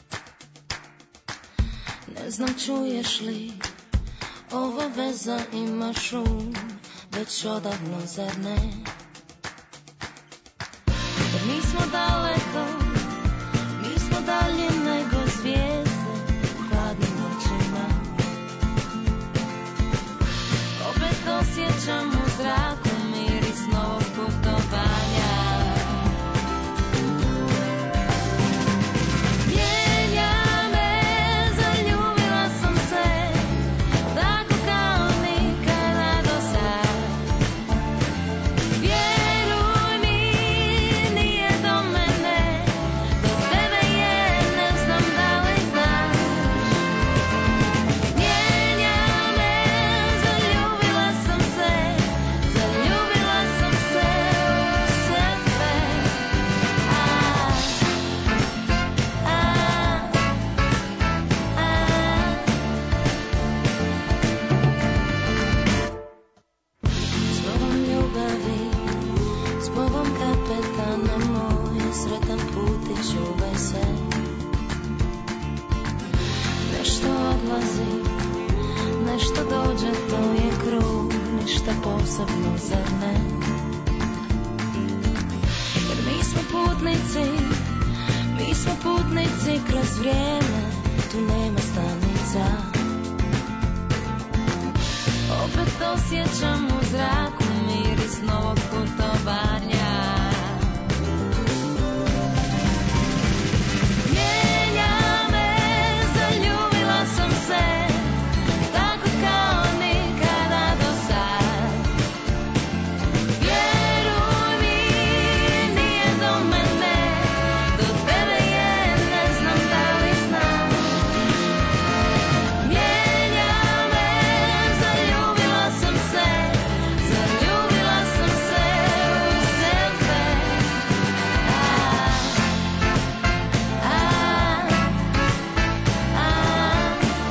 Ne znam čuješ li, ova veza ima šum, već odavno zar ne? Jer mi smo daleko, mi smo dalje nego zvijezde u hladnim noćima. Opet osjećam u zraku miris novog putovanja. Mijenja me, zaljubila sam se, tako kao nikada do sad. Vjeruj mi, nije do mene, do tebe je, ne znam da li znaš. Mijenja me, zaljubila sam se, zaljubila sam se u sebe. A, a, a. Zbogom ljubavi, zbogom kapetana moj, sretan put i čuvaj se. Nešto odlazi, nešto dođe, to je krug, ništa posebno, zar ne? Jer mi smo putnici, mi smo putnici kroz vrijeme, tu nema stanica. Opet osjećam u zraku miris novog putovanja. Mijenja me, zaljubila sam se, tako kao nikada do sad. Vjeruj mi, nije do mene, do tebe je, ne znam da li znaš. Mijenja me, zaljubila sam se, zaljubila sam se u sebe. A, a, a.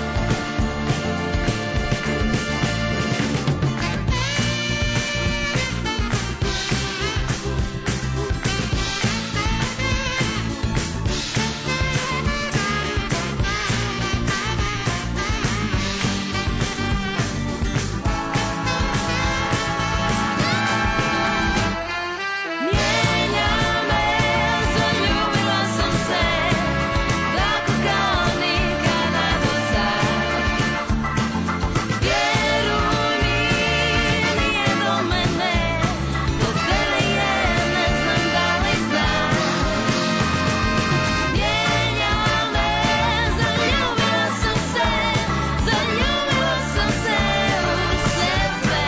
Mijenja me, zaljubila sam se, tako kao nikada do sad. Vjeruj mi, nije do mene, do tebe je, ne znam da li znaš. Mijenja me, zaljubila sam se, zaljubila sam se u sebe.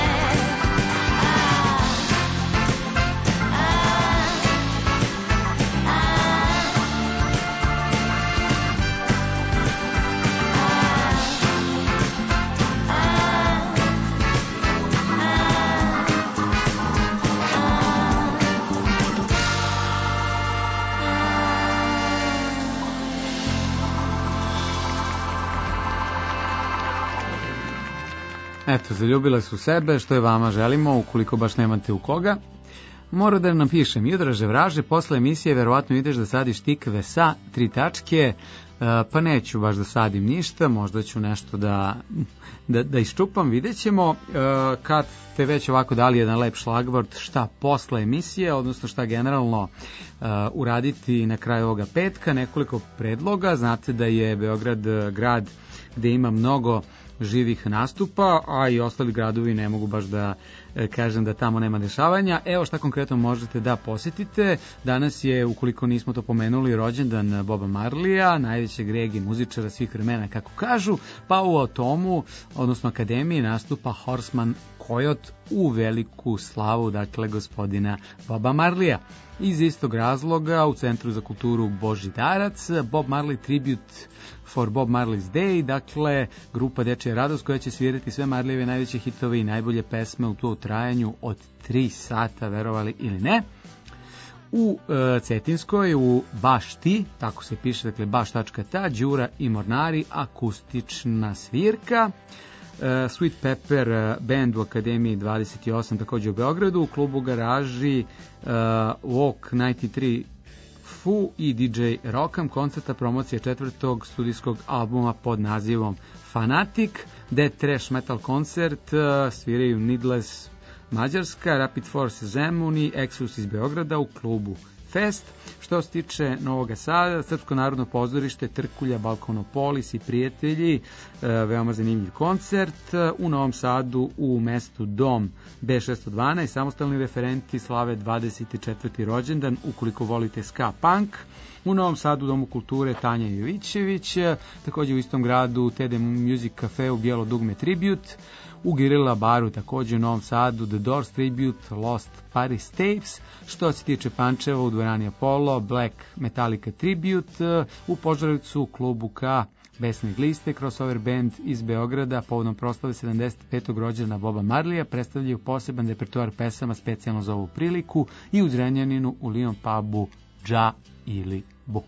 Eto, zaljubile su sebe, što je vama želimo, ukoliko baš nemate u koga. Mora da napišem, Judraže vraže, posle emisije verovatno ideš da sadiš tikve sa tri tačke, e, pa neću baš da sadim ništa, možda ću nešto da, da, da iščupam, vidjet ćemo. E, kad ste već ovako dali jedan lep šlagvort, šta posle emisije, odnosno šta generalno e, uraditi na kraju ovoga petka, nekoliko predloga. Znate da je Beograd e, grad gde ima mnogo živih nastupa, a i ostali gradovi ne mogu baš da e, kažem da tamo nema dešavanja. Evo šta konkretno možete da posjetite. Danas je, ukoliko nismo to pomenuli, rođendan Boba Marleya, najvećeg regi muzičara svih vremena, kako kažu, pa u Atomu, odnosno Akademiji, nastupa Horseman Coyote u veliku slavu, dakle, gospodina Boba Marleya. Iz istog razloga u Centru za kulturu Božidarac, Bob Marley Tribute for Bob Marley's Day, dakle, grupa Dečija radost koja će svirati sve Marleyeve najveće hitove i najbolje pesme u to trajanju od tri sata, verovali ili ne. U e, Cetinskoj, u Bašti, tako se piše, dakle baš tačka ta, Đura i Mornari, akustična svirka. Sweet Pepper uh, Band u Akademiji dvadeset osam, takođe u Beogradu, u klubu Garaži uh, Walk devedeset tri Fu i D J Rockam, koncerta promocije četvrtog studijskog albuma pod nazivom Fanatic, Death Trash Metal koncert, uh, sviraju Needless Mađarska, Rapid Force Zemun i Exodus iz Beograda u klubu Fest. Što se tiče Novog Sada, Srpsko narodno pozorište, Trkulja, Balkonopolis i prijatelji, e, veoma zanimljiv koncert. U Novom Sadu u mestu Dom B šesto dvanaest, samostalni referenti slave dvadeset četvrti rođendan, ukoliko volite ska punk. U Novom Sadu u Domu kulture Tanja Jovićević, takođe u istom gradu T D Music Cafe u Bijelo dugme Tribute. U Guerrilla baru takođe u Novom Sadu The Doors Tribute, Lost Paris Tapes. Što se tiče Pančeva u dvorani Apollo, Black Metallica Tribute. U Požarevcu u klubu K Besne gliste, crossover band iz Beograda povodom proslave sedamdeset petog rođendana Boba Marleya predstavljaju poseban repertoar pesama specijalno za ovu priliku i u Zrenjaninu u Lion pubu Dža ili Bu.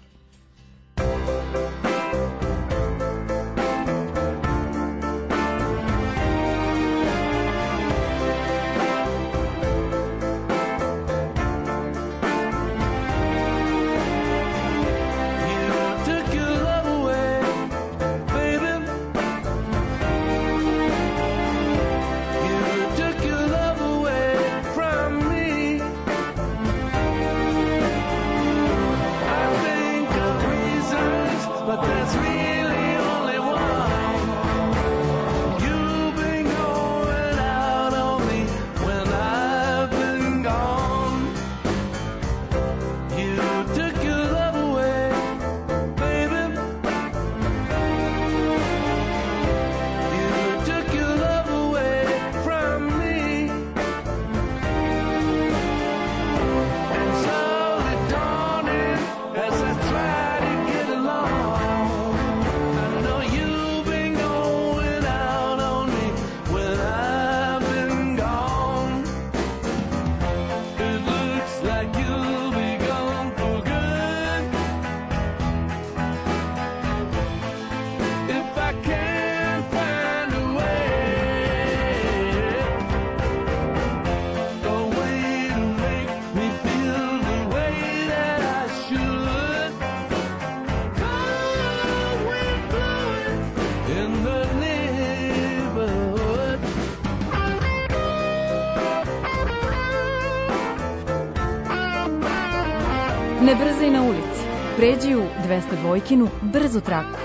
Ne brzaj na ulici, pređi u dvesta dvojkinu brzu traku.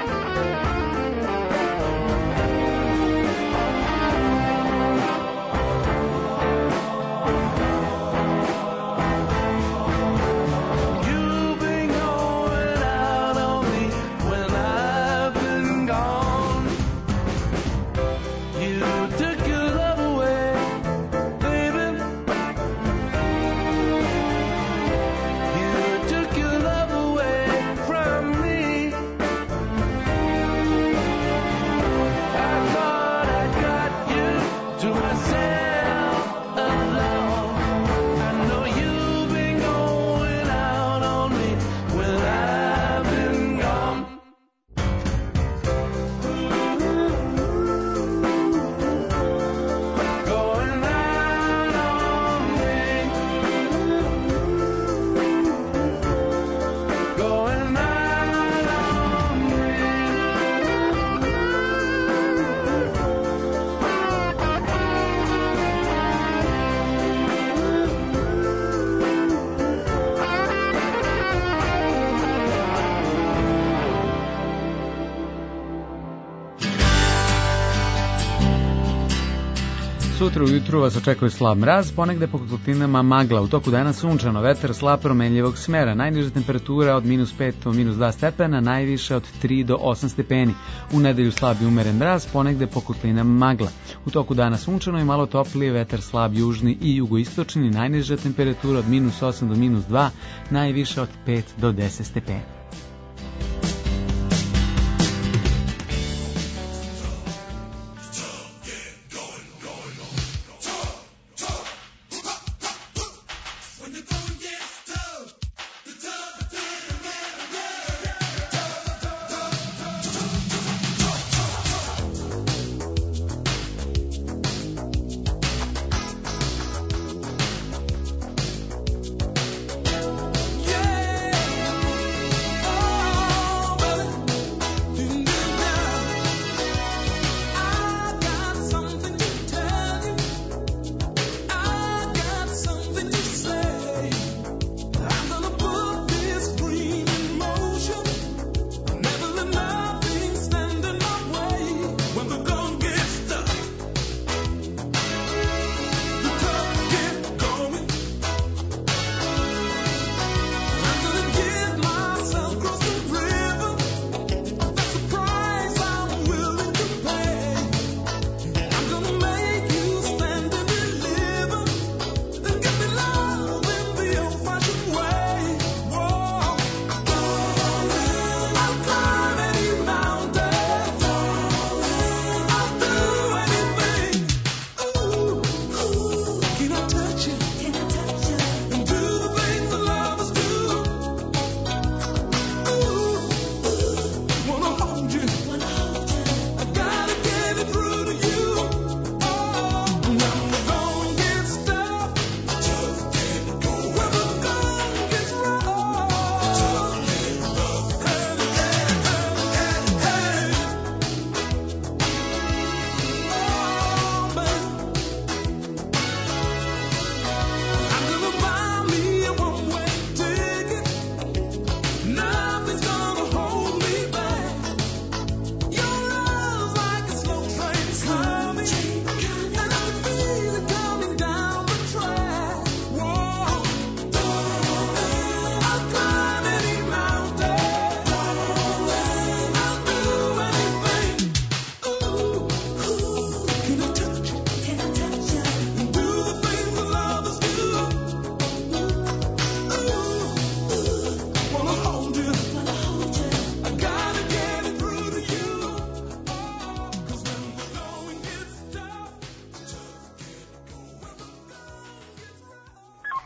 Sutra ujutru vas očekuje slab mraz, ponegde po kotlina magla. U toku dana sunčano, vetar slab promenljivog smera. Najniža temperatura od minus pet do minus dva stepena, najviše od tri do osam stepeni. U nedelju slab i umeren mraz, ponegde po kotlina magla. U toku dana sunčano i malo toplije, vetar slab južni i jugoistočni, najniža temperatura od minus osam do minus dva, najviše od pet do deset stepeni.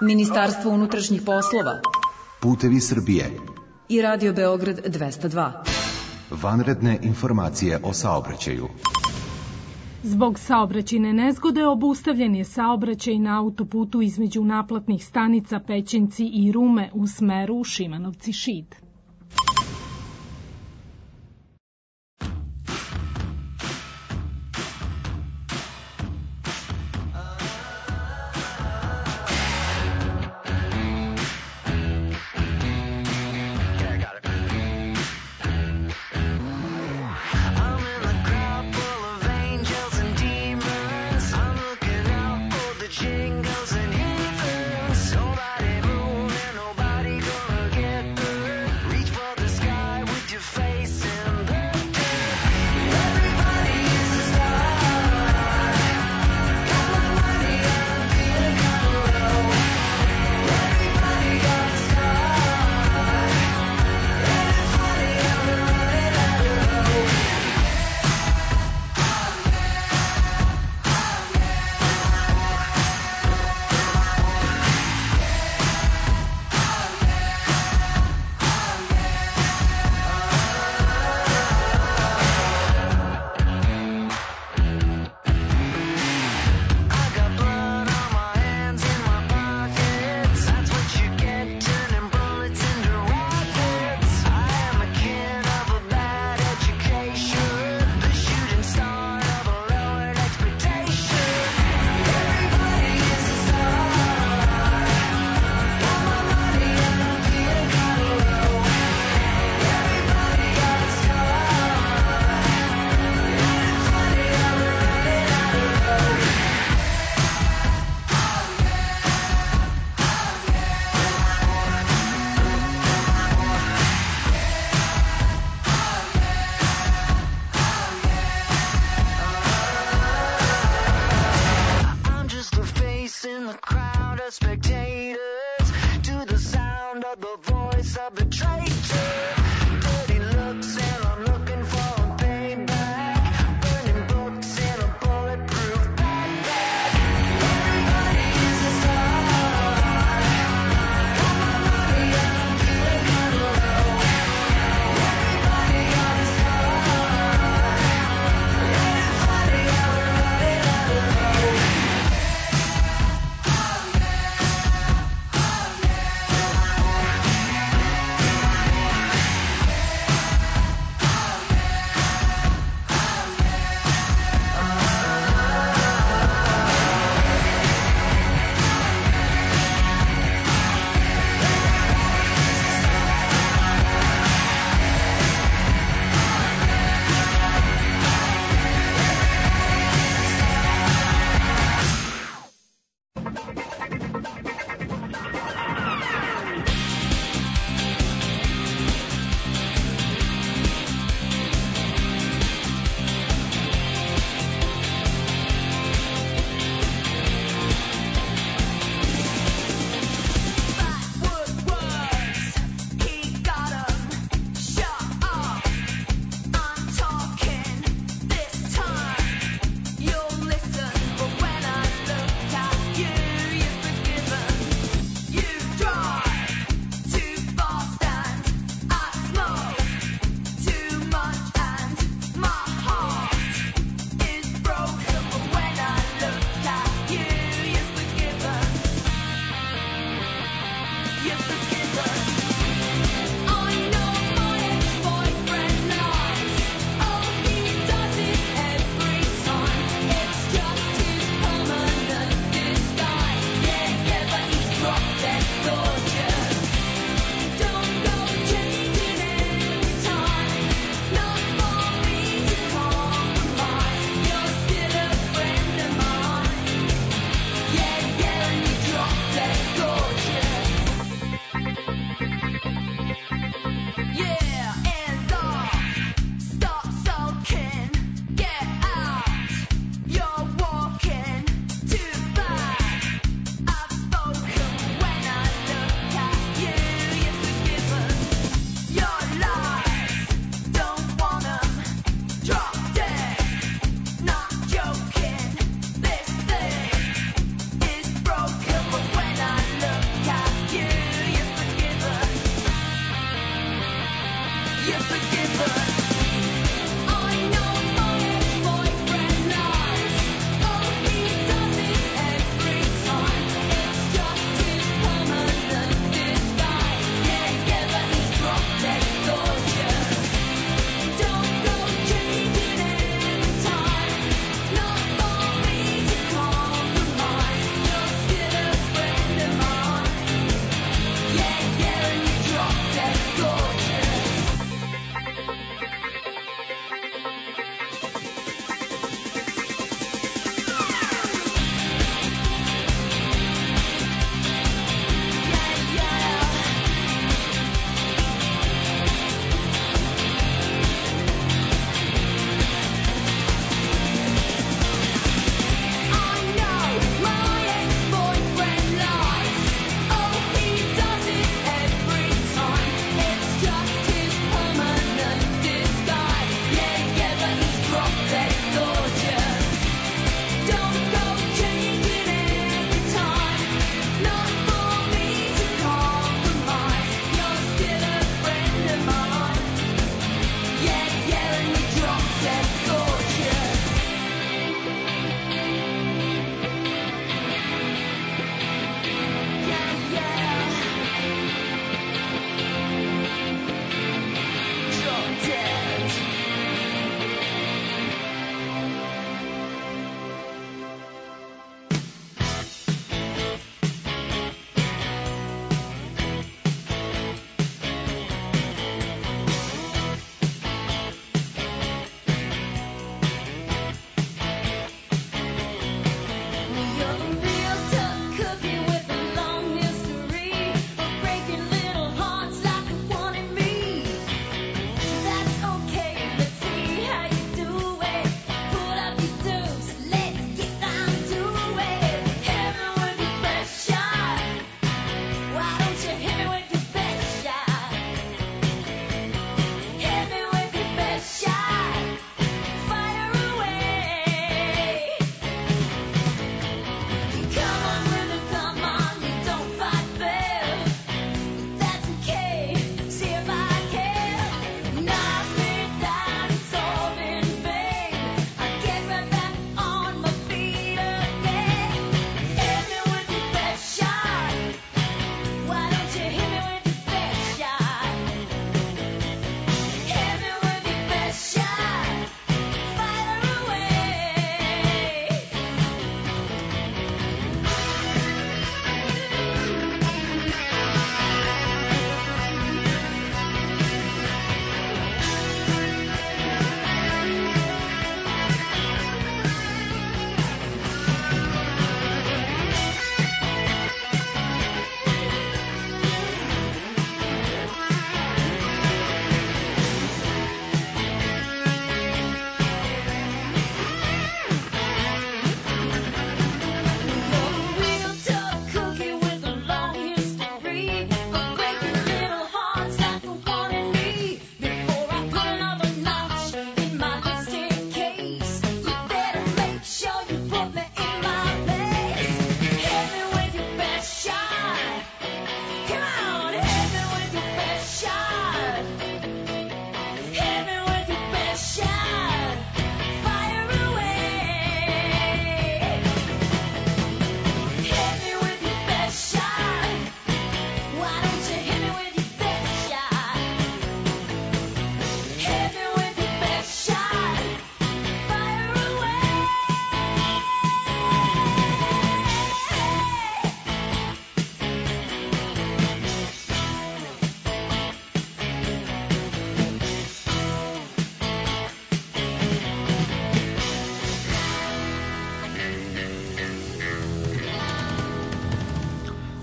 Ministarstvo unutrašnjih poslova Putevi Srbije i Radio Beograd dvesta dva. Vanredne informacije o saobraćaju. Zbog saobraćajne nezgode obustavljen je saobraćaj na autoputu između naplatnih stanica Pećinci i Rume u smeru Šimanovci-Šid. Jingles and infants, nobody moving, nobody gonna get hurt.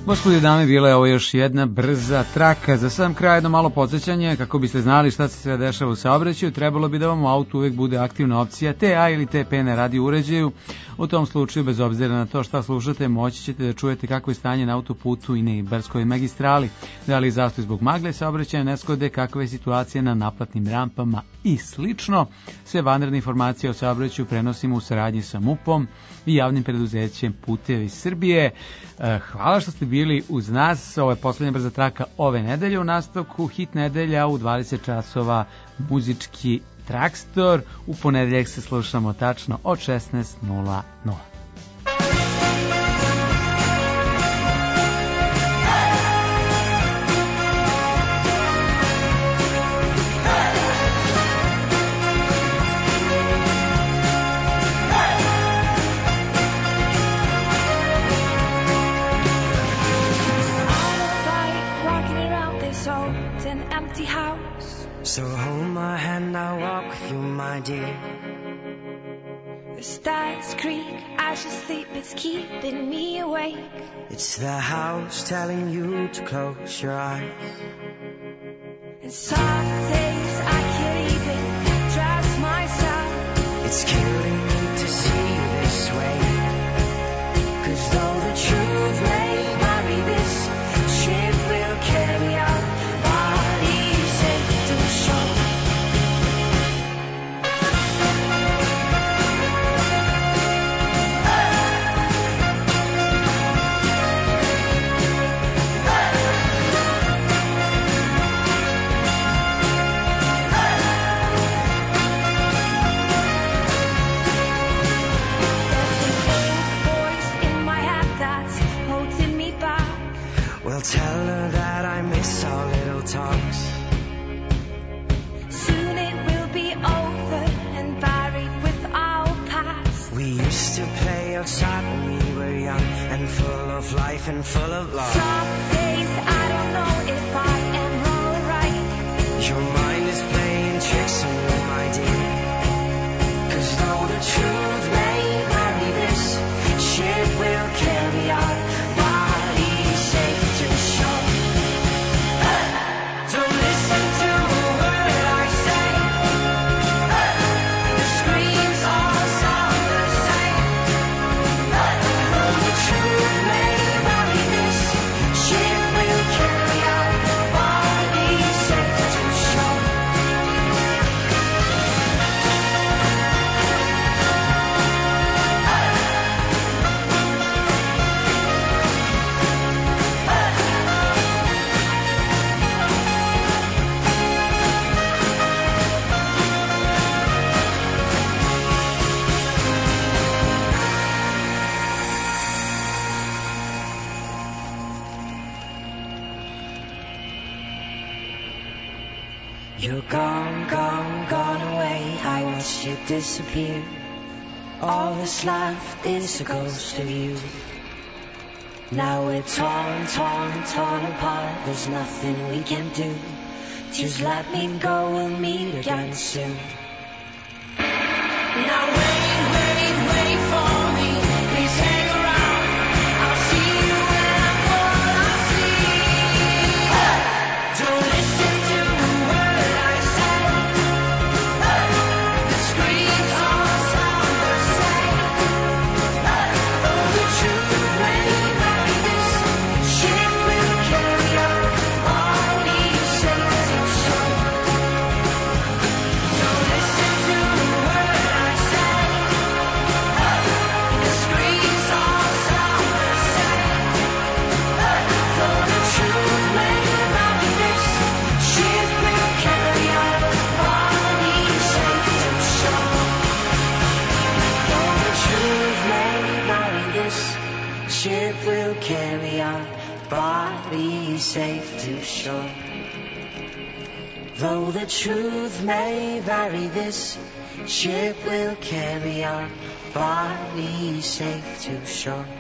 Gospodi i dame, bila je ovo još jedna brza traka. Za sam kraj jedno malo podsjećanje, kako biste znali šta se sve dešava u saobraćaju, trebalo bi da vam u autu uvek bude aktivna opcija T A ili T P na radio uređaju. U tom slučaju, bez obzira na to šta slušate, moći ćete da čujete kako je stanje na autoputu i na Ibarskoj magistrali, da li je zastoj zbog magle, saobraćaja neskode, kakva je situacija na naplatnim rampama i slično. Sve vanredne informacije o saobraćaju prenosimo u saradnji sa MUP-om i javnim preduzećem Putevi Srbije. Hvala što ste bili uz nas. Ovo je poslednja brza traka ove nedelje. U nastavku hit nedelja u dvadeset časova muzički Trakstor. U ponedeljak se slušamo tačno od šesnaest nula nula. So hold my hand, I'll walk with you, my dear. The stars creak, I should sleep, it's keeping me awake. It's the house telling you to close your eyes. And some days I can't even trust myself. It's killing me to see you this way. 'Cause though the truth may vary, this ship will carry our bodies safe to shore. Well, tell her that I miss our little talks. Soon it will be over and buried with our past. We used to play outside when we were young and full of life and full of love. Some days I don't know if I am wrong or right. Your mind is playing tricks on me, my dear. 'Cause though the truth may vary, this ship will carry our bodies safe to shore. Don't listen to a word I say. The screams all sound the same. Though the truth may vary, this ship will carry our bodies safe to shore. You're gone, gone, gone away. I watched you disappear. All that's left is a ghost of you. Now we're torn, torn, torn apart. There's nothing we can do. Just let me go, we'll meet again soon. Now wait, wait, wait for me. Please hang around. I'll see you when I'm what I see. Don't listen to a word I say. The screams all sound the same. Though the truth may vary, this ship will carry our bodies safe to shore. Don't listen to a word I say. The screams all sound the same. Though the truth may vary, this ship will carry our bodies safe to shore. Though the truth may vary, this ship will carry our bodies safe to shore. Though the truth may vary, this ship will carry our bodies safe to shore.